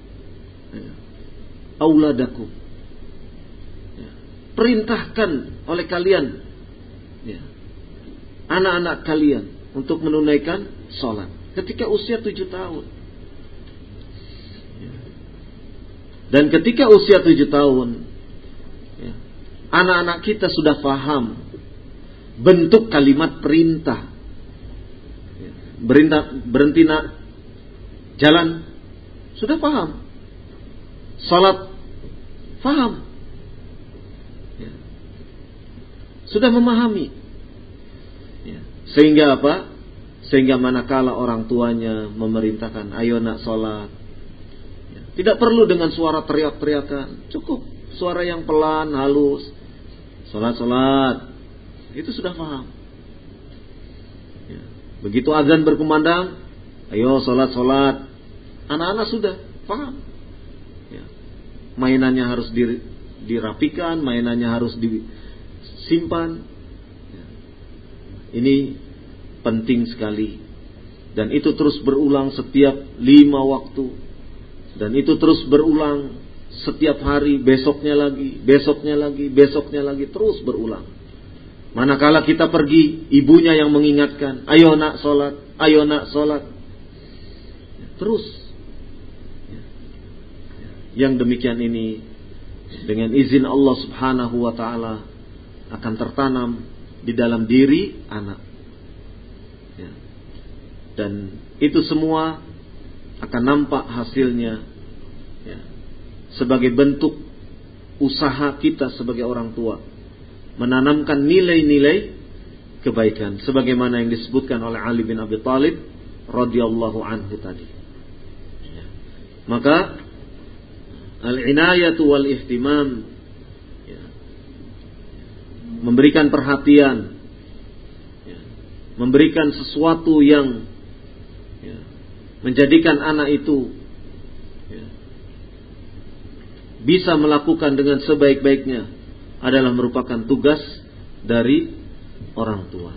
auladakum, ya, perintahkan oleh kalian, ya, anak-anak kalian untuk menunaikan sholat ketika usia tujuh tahun. Ya. Dan ketika usia tujuh tahun, ya, anak-anak kita sudah paham bentuk kalimat perintah, berhenti, berhenti nak jalan, sudah paham. Salat, paham. Ya. Sudah memahami. Ya. Sehingga apa? Sehingga manakala orang tuanya memerintahkan, ayo nak salat, ya. Tidak perlu dengan suara teriak-teriakan, cukup suara yang pelan, halus. Salat-salat, itu sudah paham. Ya. Begitu azan berkumandang, ayo salat-salat, anak-anak sudah paham. Ya. Mainannya harus dirapikan, mainannya harus disimpan. Ya. Ini penting sekali. Dan itu terus berulang setiap lima waktu. Dan itu terus berulang setiap hari, besoknya lagi, besoknya lagi, besoknya lagi, terus berulang. Manakala kita pergi, ibunya yang mengingatkan, ayo nak sholat, ayo nak sholat. Terus. Yang demikian ini, dengan izin Allah subhanahu wa ta'ala, akan tertanam di dalam diri anak. Dan itu semua akan nampak hasilnya, ya, sebagai bentuk usaha kita sebagai orang tua menanamkan nilai-nilai kebaikan sebagaimana yang disebutkan oleh Ali bin Abi Thalib radhiyallahu anhu tadi. Ya. Maka al-inayatu wal ihtimam, ya, memberikan perhatian, ya, memberikan sesuatu yang, ya, menjadikan anak itu, ya, bisa melakukan dengan sebaik-baiknya adalah merupakan tugas dari orang tua.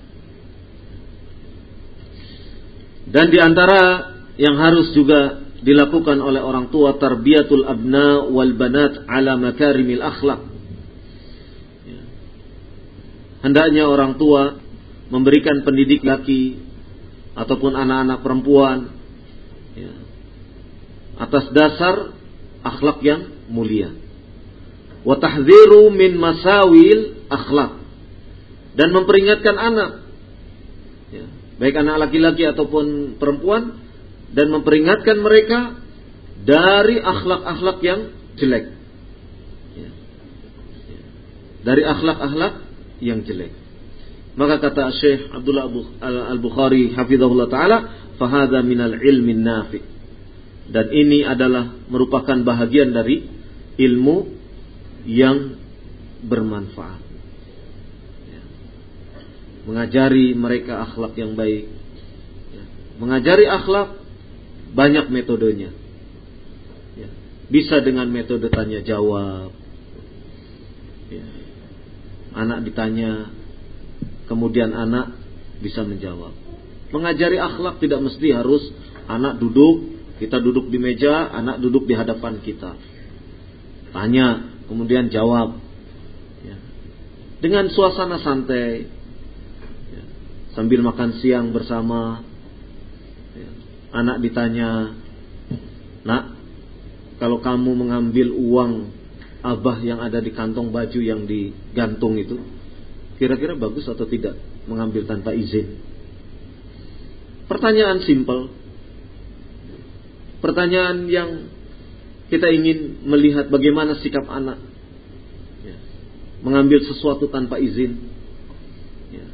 Dan di antara yang harus juga dilakukan oleh orang tua, tarbiyatul abna wal banat ala makarimil akhlak. Ya. Hendaknya orang tua memberikan pendidik laki ataupun anak-anak perempuan, ya, atas dasar akhlak yang mulia. Wa tahdziru min masawil akhlak, dan memperingatkan anak, ya, baik anak laki-laki ataupun perempuan, dan memperingatkan mereka dari akhlak-akhlak yang jelek, ya, ya, dari akhlak-akhlak yang jelek. Maka kata Syekh Abdullah Al-Bukhari hafizahullah ta'ala, fahadha minal ilmin nafi', dan ini adalah merupakan bahagian dari ilmu yang bermanfaat, ya. Mengajari mereka akhlak yang baik, ya. Mengajari akhlak banyak metodenya, ya. Bisa dengan metode tanya jawab, ya. Anak ditanya, kemudian anak bisa menjawab. Mengajari akhlak tidak mesti harus anak duduk, kita duduk di meja, anak duduk di hadapan kita, tanya kemudian jawab, ya. Dengan suasana santai, ya. Sambil makan siang bersama, ya. Anak ditanya, nak, kalau kamu mengambil uang abah yang ada di kantong baju yang digantung itu, kira-kira bagus atau tidak mengambil tanpa izin? Pertanyaan simpel, pertanyaan yang kita ingin melihat bagaimana sikap anak, ya, mengambil sesuatu tanpa izin, ya.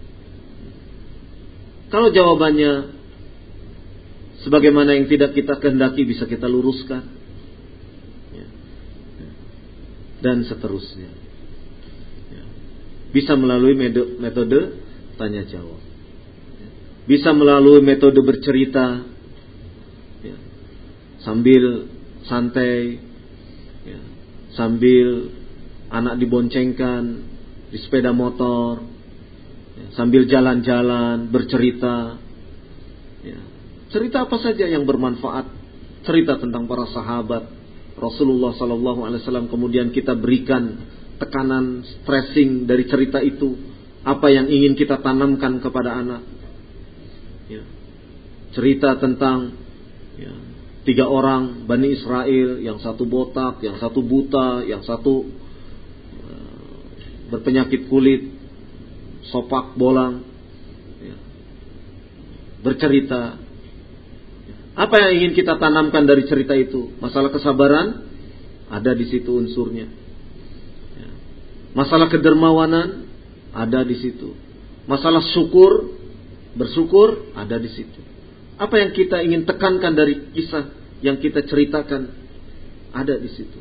Kalau jawabannya sebagaimana yang tidak kita kehendaki, bisa kita luruskan, ya, dan seterusnya, ya. Bisa melalui metode tanya jawab, ya. Bisa melalui metode bercerita, ya, sambil santai, ya, sambil anak diboncengkan di sepeda motor, ya, sambil jalan-jalan bercerita, ya. Cerita apa saja yang bermanfaat, cerita tentang para sahabat Rasulullah Sallallahu Alaihi Wasallam, kemudian kita berikan tekanan stressing dari cerita itu, apa yang ingin kita tanamkan kepada anak, ya. Cerita tentang, ya, tiga orang Bani Israel, yang satu botak, yang satu buta, yang satu uh, berpenyakit kulit, sopak bolang, ya. bercerita. Apa yang ingin kita tanamkan dari cerita itu? Masalah kesabaran, ada di situ unsurnya. Masalah kedermawanan, ada di situ. Masalah syukur, bersyukur, ada di situ. Apa yang kita ingin tekankan dari kisah yang kita ceritakan, ada di situ.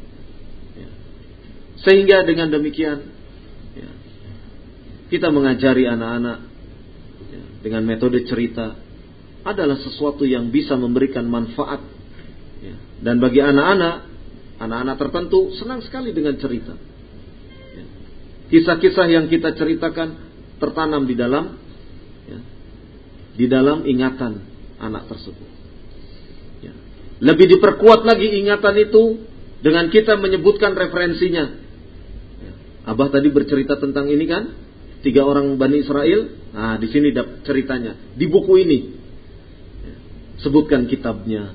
Sehingga dengan demikian, kita mengajari anak-anak dengan metode cerita adalah sesuatu yang bisa memberikan manfaat. Dan bagi anak-anak, anak-anak tertentu senang sekali dengan cerita. Kisah-kisah yang kita ceritakan tertanam di dalam di dalam ingatan anak tersebut. Lebih diperkuat lagi ingatan itu dengan kita menyebutkan referensinya. Abah tadi bercerita tentang ini kan, tiga orang Bani Israel. Nah, di sini ceritanya di buku ini. Sebutkan kitabnya.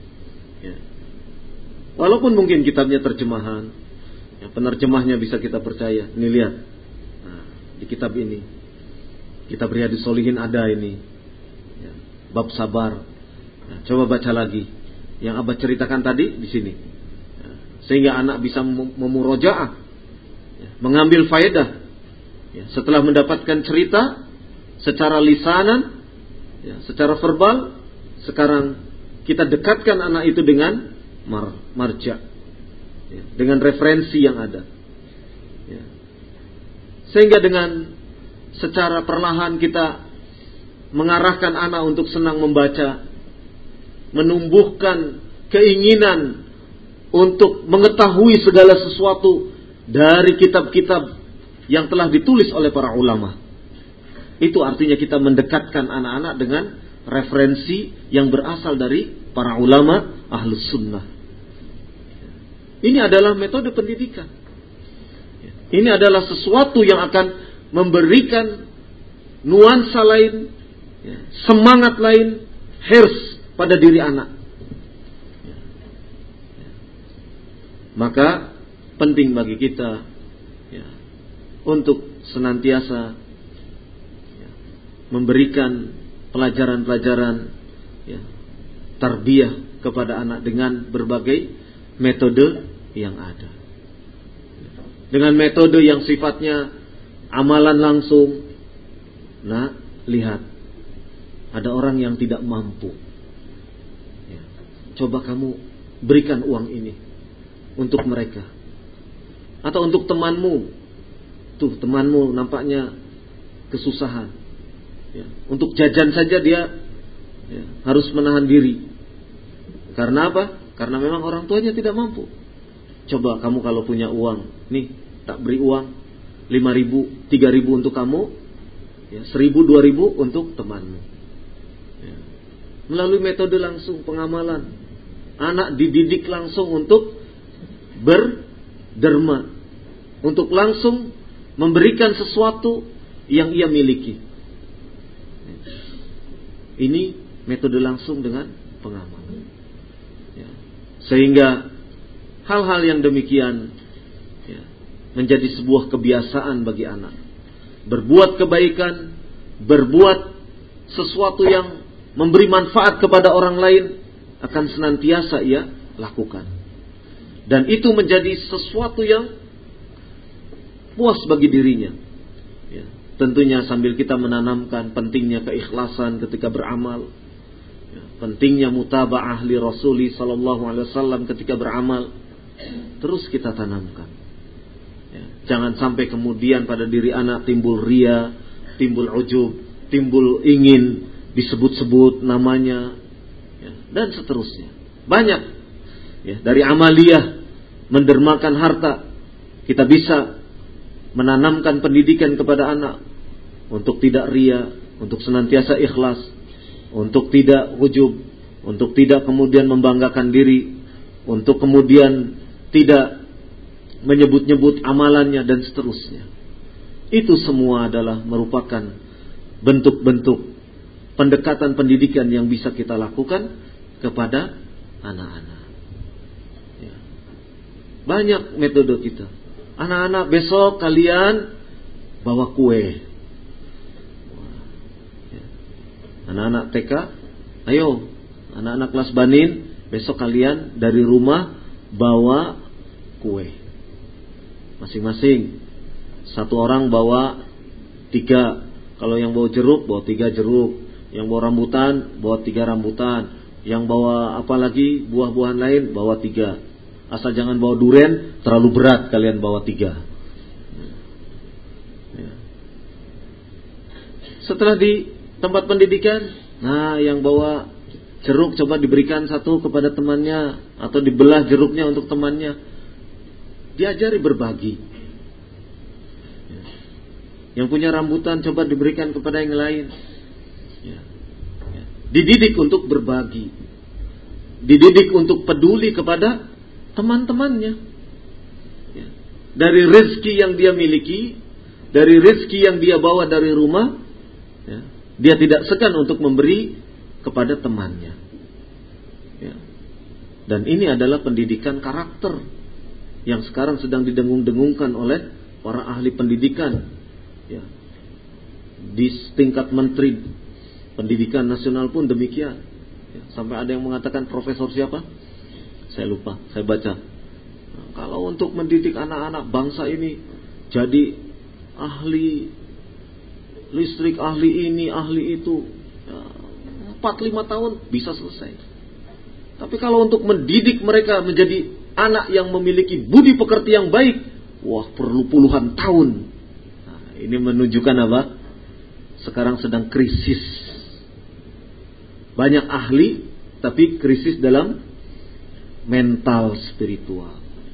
Walaupun mungkin kitabnya terjemahan, ya, penerjemahnya bisa kita percaya. Ini lihat, nah, di kitab ini, kitab Riyadhus Shalihin ada ini, ya, bab sabar. Nah, coba baca lagi yang Abah ceritakan tadi di sini, ya, sehingga anak bisa memurojaah, ya, mengambil faedah. Ya, setelah mendapatkan cerita secara lisanan, ya, secara verbal, sekarang kita dekatkan anak itu dengan mar, marja, ya, dengan referensi yang ada, ya. Sehingga dengan secara perlahan kita mengarahkan anak untuk senang membaca, menumbuhkan keinginan untuk mengetahui segala sesuatu dari kitab-kitab yang telah ditulis oleh para ulama. Itu artinya kita mendekatkan anak-anak dengan referensi yang berasal dari para ulama ahlus sunnah. Ini adalah metode pendidikan. Ini adalah sesuatu yang akan memberikan nuansa lain, semangat lain, hirs pada diri anak. Maka penting bagi kita untuk senantiasa memberikan pelajaran-pelajaran, ya, tarbiyah kepada anak dengan berbagai metode yang ada. Dengan metode yang sifatnya amalan langsung. Nah, lihat, ada orang yang tidak mampu. Ya, coba kamu berikan uang ini untuk mereka. Atau untuk temanmu. Tuh, temanmu nampaknya kesusahan. Ya, untuk jajan saja dia, ya, harus menahan diri. Karena apa? Karena memang orang tuanya tidak mampu. Coba kamu kalau punya uang, nih tak beri uang lima ribu, tiga ribu untuk kamu, ya, seribu, dua ribu untuk temanmu. Ya. Melalui metode langsung pengamalan, anak dididik langsung untuk berderma, untuk langsung memberikan sesuatu yang ia miliki. Ini metode langsung dengan pengamalan. Ya. Sehingga hal-hal yang demikian, ya, menjadi sebuah kebiasaan bagi anak. Berbuat kebaikan, berbuat sesuatu yang memberi manfaat kepada orang lain akan senantiasa ia lakukan. Dan itu menjadi sesuatu yang puas bagi dirinya. Ya. Tentunya sambil kita menanamkan pentingnya keikhlasan ketika beramal, ya, pentingnya mutaba'ah li Rasuli sallallahu alaihi wasallam ketika beramal, terus kita tanamkan. Ya, jangan sampai kemudian pada diri anak timbul ria, timbul ujub, timbul ingin disebut-sebut namanya, ya, dan seterusnya. Banyak, ya, dari amaliyah mendermakan harta, kita bisa menanamkan pendidikan kepada anak untuk tidak ria, untuk senantiasa ikhlas, untuk tidak ujub, untuk tidak kemudian membanggakan diri, untuk kemudian tidak menyebut-nyebut amalannya dan seterusnya. Itu semua adalah merupakan bentuk-bentuk pendekatan pendidikan yang bisa kita lakukan kepada anak-anak. Ya. Banyak metode kita. Anak-anak, besok kalian bawa kue. Anak-anak T K, ayo, anak-anak kelas banin, besok kalian dari rumah bawa kue. Masing-masing. Satu orang bawa tiga. Kalau yang bawa jeruk, bawa tiga jeruk. Yang bawa rambutan, bawa tiga rambutan. Yang bawa apa lagi, buah-buahan lain, bawa tiga. Asal jangan bawa durian, terlalu berat kalian bawa tiga. Setelah di tempat pendidikan, nah yang bawa jeruk coba diberikan satu kepada temannya, atau dibelah jeruknya untuk temannya. Diajari berbagi. Yang punya rambutan coba diberikan kepada yang lain. Dididik untuk berbagi. Dididik untuk peduli kepada teman-temannya. Dari rezeki yang dia miliki, dari rezeki yang dia bawa dari rumah, dia tidak segan untuk memberi kepada temannya. Dan ini adalah pendidikan karakter yang sekarang sedang didengung-dengungkan oleh para ahli pendidikan. Ya. Di tingkat menteri pendidikan nasional pun demikian. Ya. Sampai ada yang mengatakan profesor siapa? Saya lupa, saya baca. Nah, kalau untuk mendidik anak-anak bangsa ini jadi ahli listrik, ahli ini, ahli itu, ya, empat lima tahun bisa selesai. Tapi kalau untuk mendidik mereka menjadi anak yang memiliki budi pekerti yang baik, wah perlu puluhan tahun. Ini menunjukkan apa? Sekarang sedang krisis. Banyak ahli, tapi krisis dalam mental spiritual.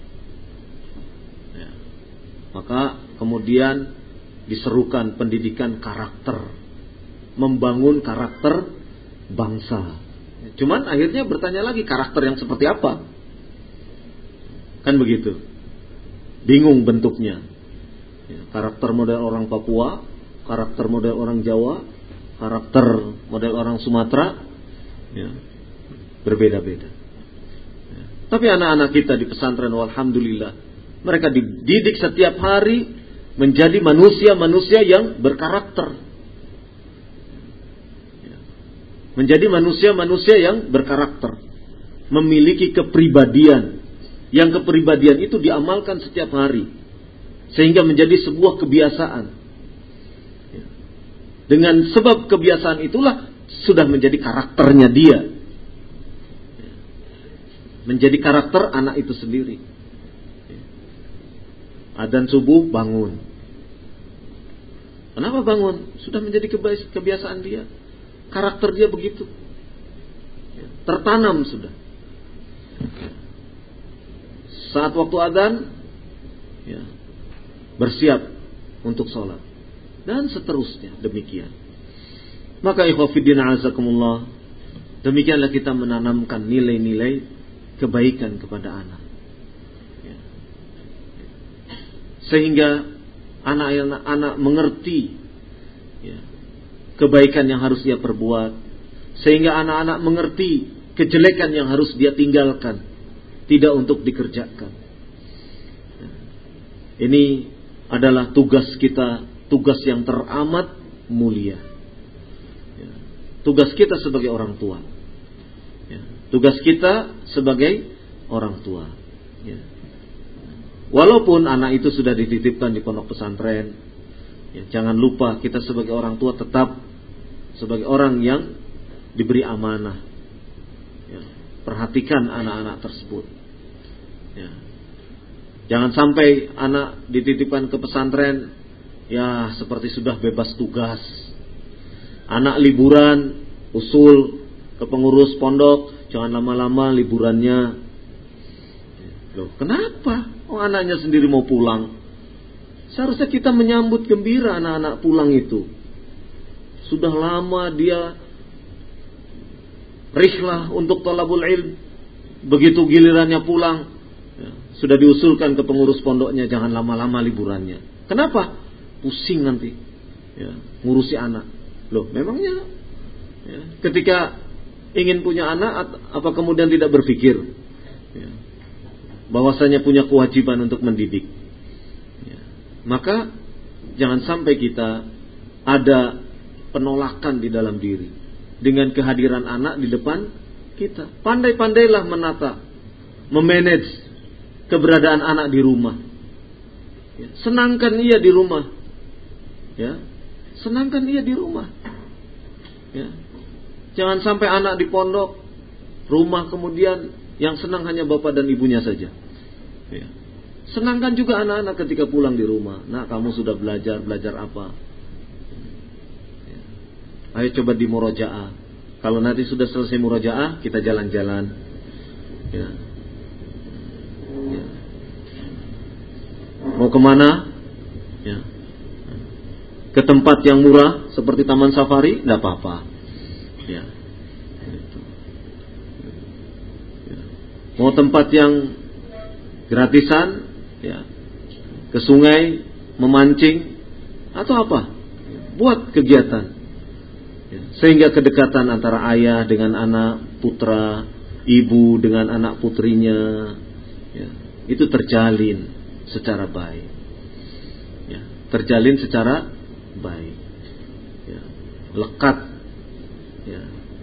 Ya. Maka kemudian diserukan pendidikan karakter, membangun karakter bangsa. Cuman akhirnya bertanya lagi, karakter yang seperti apa? Kan begitu. Bingung bentuknya. Ya, karakter model orang Papua, karakter model orang Jawa, karakter model orang Sumatera, ya, berbeda-beda. Ya. Tapi anak-anak kita di pesantren, alhamdulillah, mereka dididik setiap hari menjadi manusia-manusia yang berkarakter. Ya. Menjadi manusia-manusia yang berkarakter, memiliki kepribadian, yang kepribadian itu diamalkan setiap hari. Sehingga menjadi sebuah kebiasaan. Dengan sebab kebiasaan itulah sudah menjadi karakternya dia. Menjadi karakter anak itu sendiri. Adzan subuh bangun. Kenapa bangun? Sudah menjadi kebiasaan dia. Karakter dia begitu. Tertanam sudah. Saat waktu adzan, ya, bersiap untuk sholat. Dan seterusnya demikian. Maka ikhwafidin azakumullah, demikianlah kita menanamkan nilai-nilai kebaikan kepada anak. Ya. Sehingga anak-anak mengerti, ya, kebaikan yang harus dia perbuat. Sehingga anak-anak mengerti kejelekan yang harus dia tinggalkan. Tidak untuk dikerjakan. Ya. Ini adalah tugas kita, tugas yang teramat mulia. Ya. Tugas kita sebagai orang tua. Ya. Tugas kita sebagai orang tua. Ya. Walaupun anak itu sudah dititipkan di pondok pesantren, ya, jangan lupa kita sebagai orang tua tetap sebagai orang yang diberi amanah. Ya. Perhatikan anak-anak tersebut. Ya. Jangan sampai anak dititipkan ke pesantren, ya seperti sudah bebas tugas. Anak liburan, usul ke pengurus pondok, jangan lama-lama liburannya. Loh, kenapa? Oh, anaknya sendiri mau pulang. Seharusnya kita menyambut gembira anak-anak pulang itu. Sudah lama dia rihlah untuk thalabul ilm. Begitu gilirannya pulang, ya, sudah diusulkan ke pengurus pondoknya, jangan lama-lama liburannya. Kenapa? Pusing nanti, ya, ngurusi anak. Loh, memangnya ya, ketika ingin punya anak, apa kemudian tidak berpikir, ya, bahwasanya punya kewajiban untuk mendidik? Ya. Maka jangan sampai kita ada penolakan di dalam diri. dengan kehadiran anak di depan kita. Pandai-pandailah menata, memanage keberadaan anak di rumah. Ya, senangkan ia di rumah. Ya, senangkan ia di rumah. Ya. Jangan sampai anak di pondok, rumah kemudian yang senang hanya bapak dan ibunya saja. Ya. Senangkan juga anak-anak ketika pulang di rumah. Nah, kamu sudah belajar, belajar apa? Ya. Ayo coba di murojaah. Kalau nanti sudah selesai murojaah, kita jalan-jalan. Ya. Ya. Mau kemana? Ya. Ke tempat yang murah seperti taman safari, tidak apa-apa. Ya. Gitu. Ya. Mau tempat yang gratisan, ya, ke sungai memancing atau apa? Buat kegiatan. Ya. Sehingga kedekatan antara ayah dengan anak putra, ibu dengan anak putrinya, ya, itu terjalin secara baik. Ya. Terjalin secara baik, ya, lekat, ya,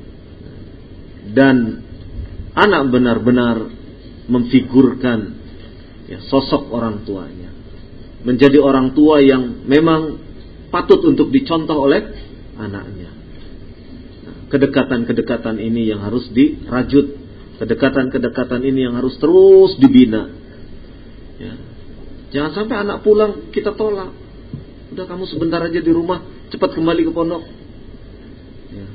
dan anak benar-benar memfigurkan, ya, sosok orang tuanya, menjadi orang tua yang memang patut untuk dicontoh oleh anaknya. Nah, kedekatan-kedekatan ini yang harus dirajut, kedekatan-kedekatan ini yang harus terus dibina. Ya. Jangan sampai anak pulang kita tolak. Udah, kamu sebentar aja di rumah, cepat kembali ke pondok. Ya.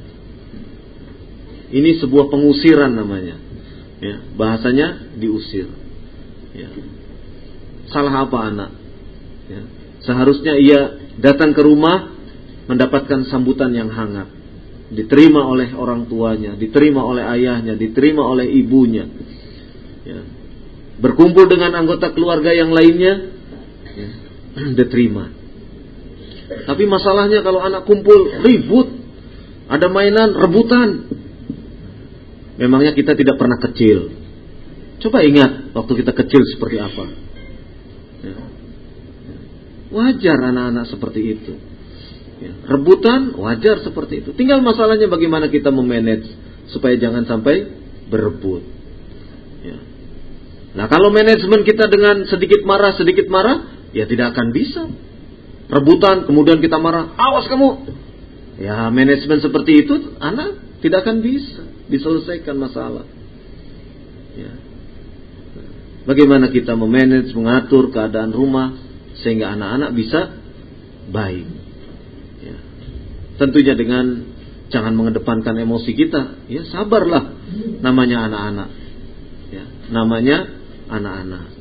Ini sebuah pengusiran namanya. Ya, bahasanya diusir. Ya. Salah apa anak? Ya. Seharusnya ia datang ke rumah mendapatkan sambutan yang hangat, diterima oleh orang tuanya, diterima oleh ayahnya, diterima oleh ibunya. Ya. Berkumpul dengan anggota keluarga yang lainnya, ya, diterima. Tapi masalahnya kalau anak kumpul ribut, ada mainan, rebutan. Memangnya kita tidak pernah kecil. Coba ingat waktu kita kecil seperti apa. Ya. Wajar anak-anak seperti itu. Ya. Rebutan wajar seperti itu. Tinggal masalahnya bagaimana kita memanage supaya jangan sampai berebut. Ya. Nah, kalau manajemen kita dengan sedikit marah, sedikit marah, ya tidak akan bisa. Rebutan, kemudian kita marah, awas kamu. Ya, manajemen seperti itu, anak tidak akan bisa diselesaikan masalah. Ya. Bagaimana kita memanage, mengatur keadaan rumah sehingga anak-anak bisa baik. Ya. Tentunya dengan jangan mengedepankan emosi kita. Ya, sabarlah. Namanya anak-anak. Ya, namanya anak-anak.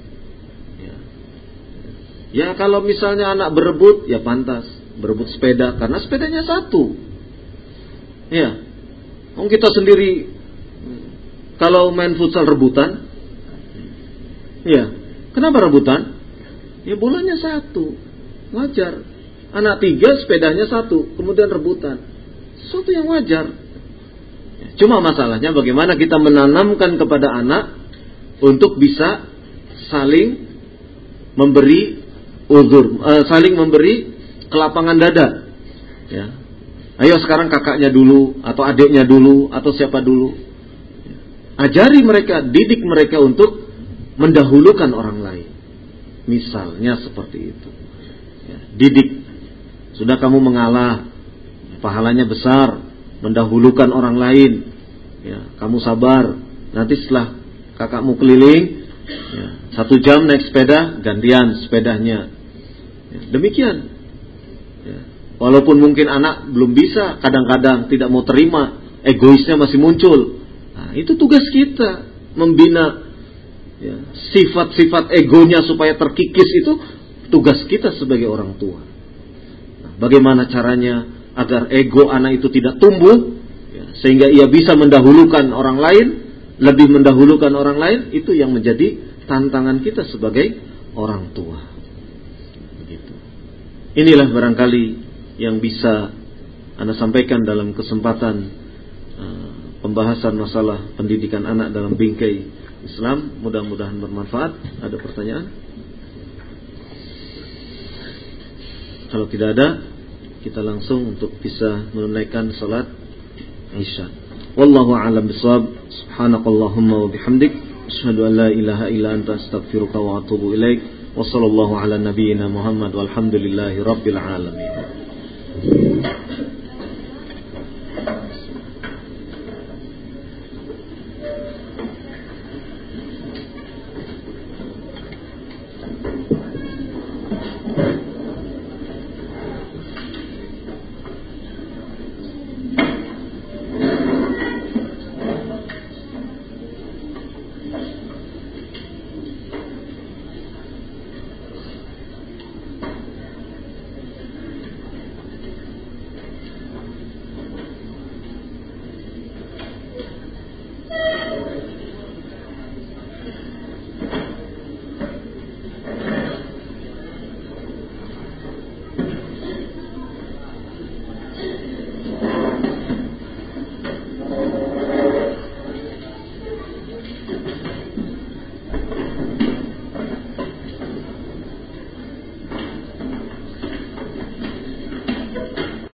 Ya, kalau misalnya anak berebut, ya pantas berebut sepeda karena sepedanya satu. Ya, om kita sendiri kalau main futsal rebutan, ya, kenapa rebutan? Ya, bolanya satu, wajar. Anak tiga, sepedanya satu, kemudian rebutan, sesuatu yang wajar. Cuma masalahnya bagaimana kita menanamkan kepada anak untuk bisa saling memberi uzur, uh, saling memberi kelapangan dada. Ya. Ayo sekarang kakaknya dulu, atau adiknya dulu, atau siapa dulu. Ajari mereka, didik mereka untuk mendahulukan orang lain. Misalnya seperti itu. Ya. Didik. Sudah kamu mengalah, pahalanya besar, mendahulukan orang lain. Ya. Kamu sabar. Nanti setelah kakakmu keliling, ya, satu jam naik sepeda, gantian sepedanya. Ya, demikian. Ya. Walaupun mungkin anak belum bisa, kadang-kadang tidak mau terima, egoisnya masih muncul. Nah, itu tugas kita, membina, ya, sifat-sifat egonya supaya terkikis, itu tugas kita sebagai orang tua. Nah, bagaimana caranya agar ego anak itu tidak tumbuh, ya, sehingga ia bisa mendahulukan orang lain, lebih mendahulukan orang lain, itu yang menjadi tantangan kita sebagai orang tua. Inilah barangkali yang bisa Anda sampaikan dalam kesempatan uh, pembahasan masalah pendidikan anak dalam bingkai Islam. Mudah-mudahan bermanfaat. Ada pertanyaan? Kalau tidak ada, kita langsung untuk bisa menunaikan salat Isya. Wallahu a'lam bishawab. Subhanakallahumma wa bihamdik, asyhadu an la ilaha illa anta, astaghfiruka wa atubu ilaik. Wa sallallahu ala nabiyyina Muhammad walhamdulillahi rabbil alamin.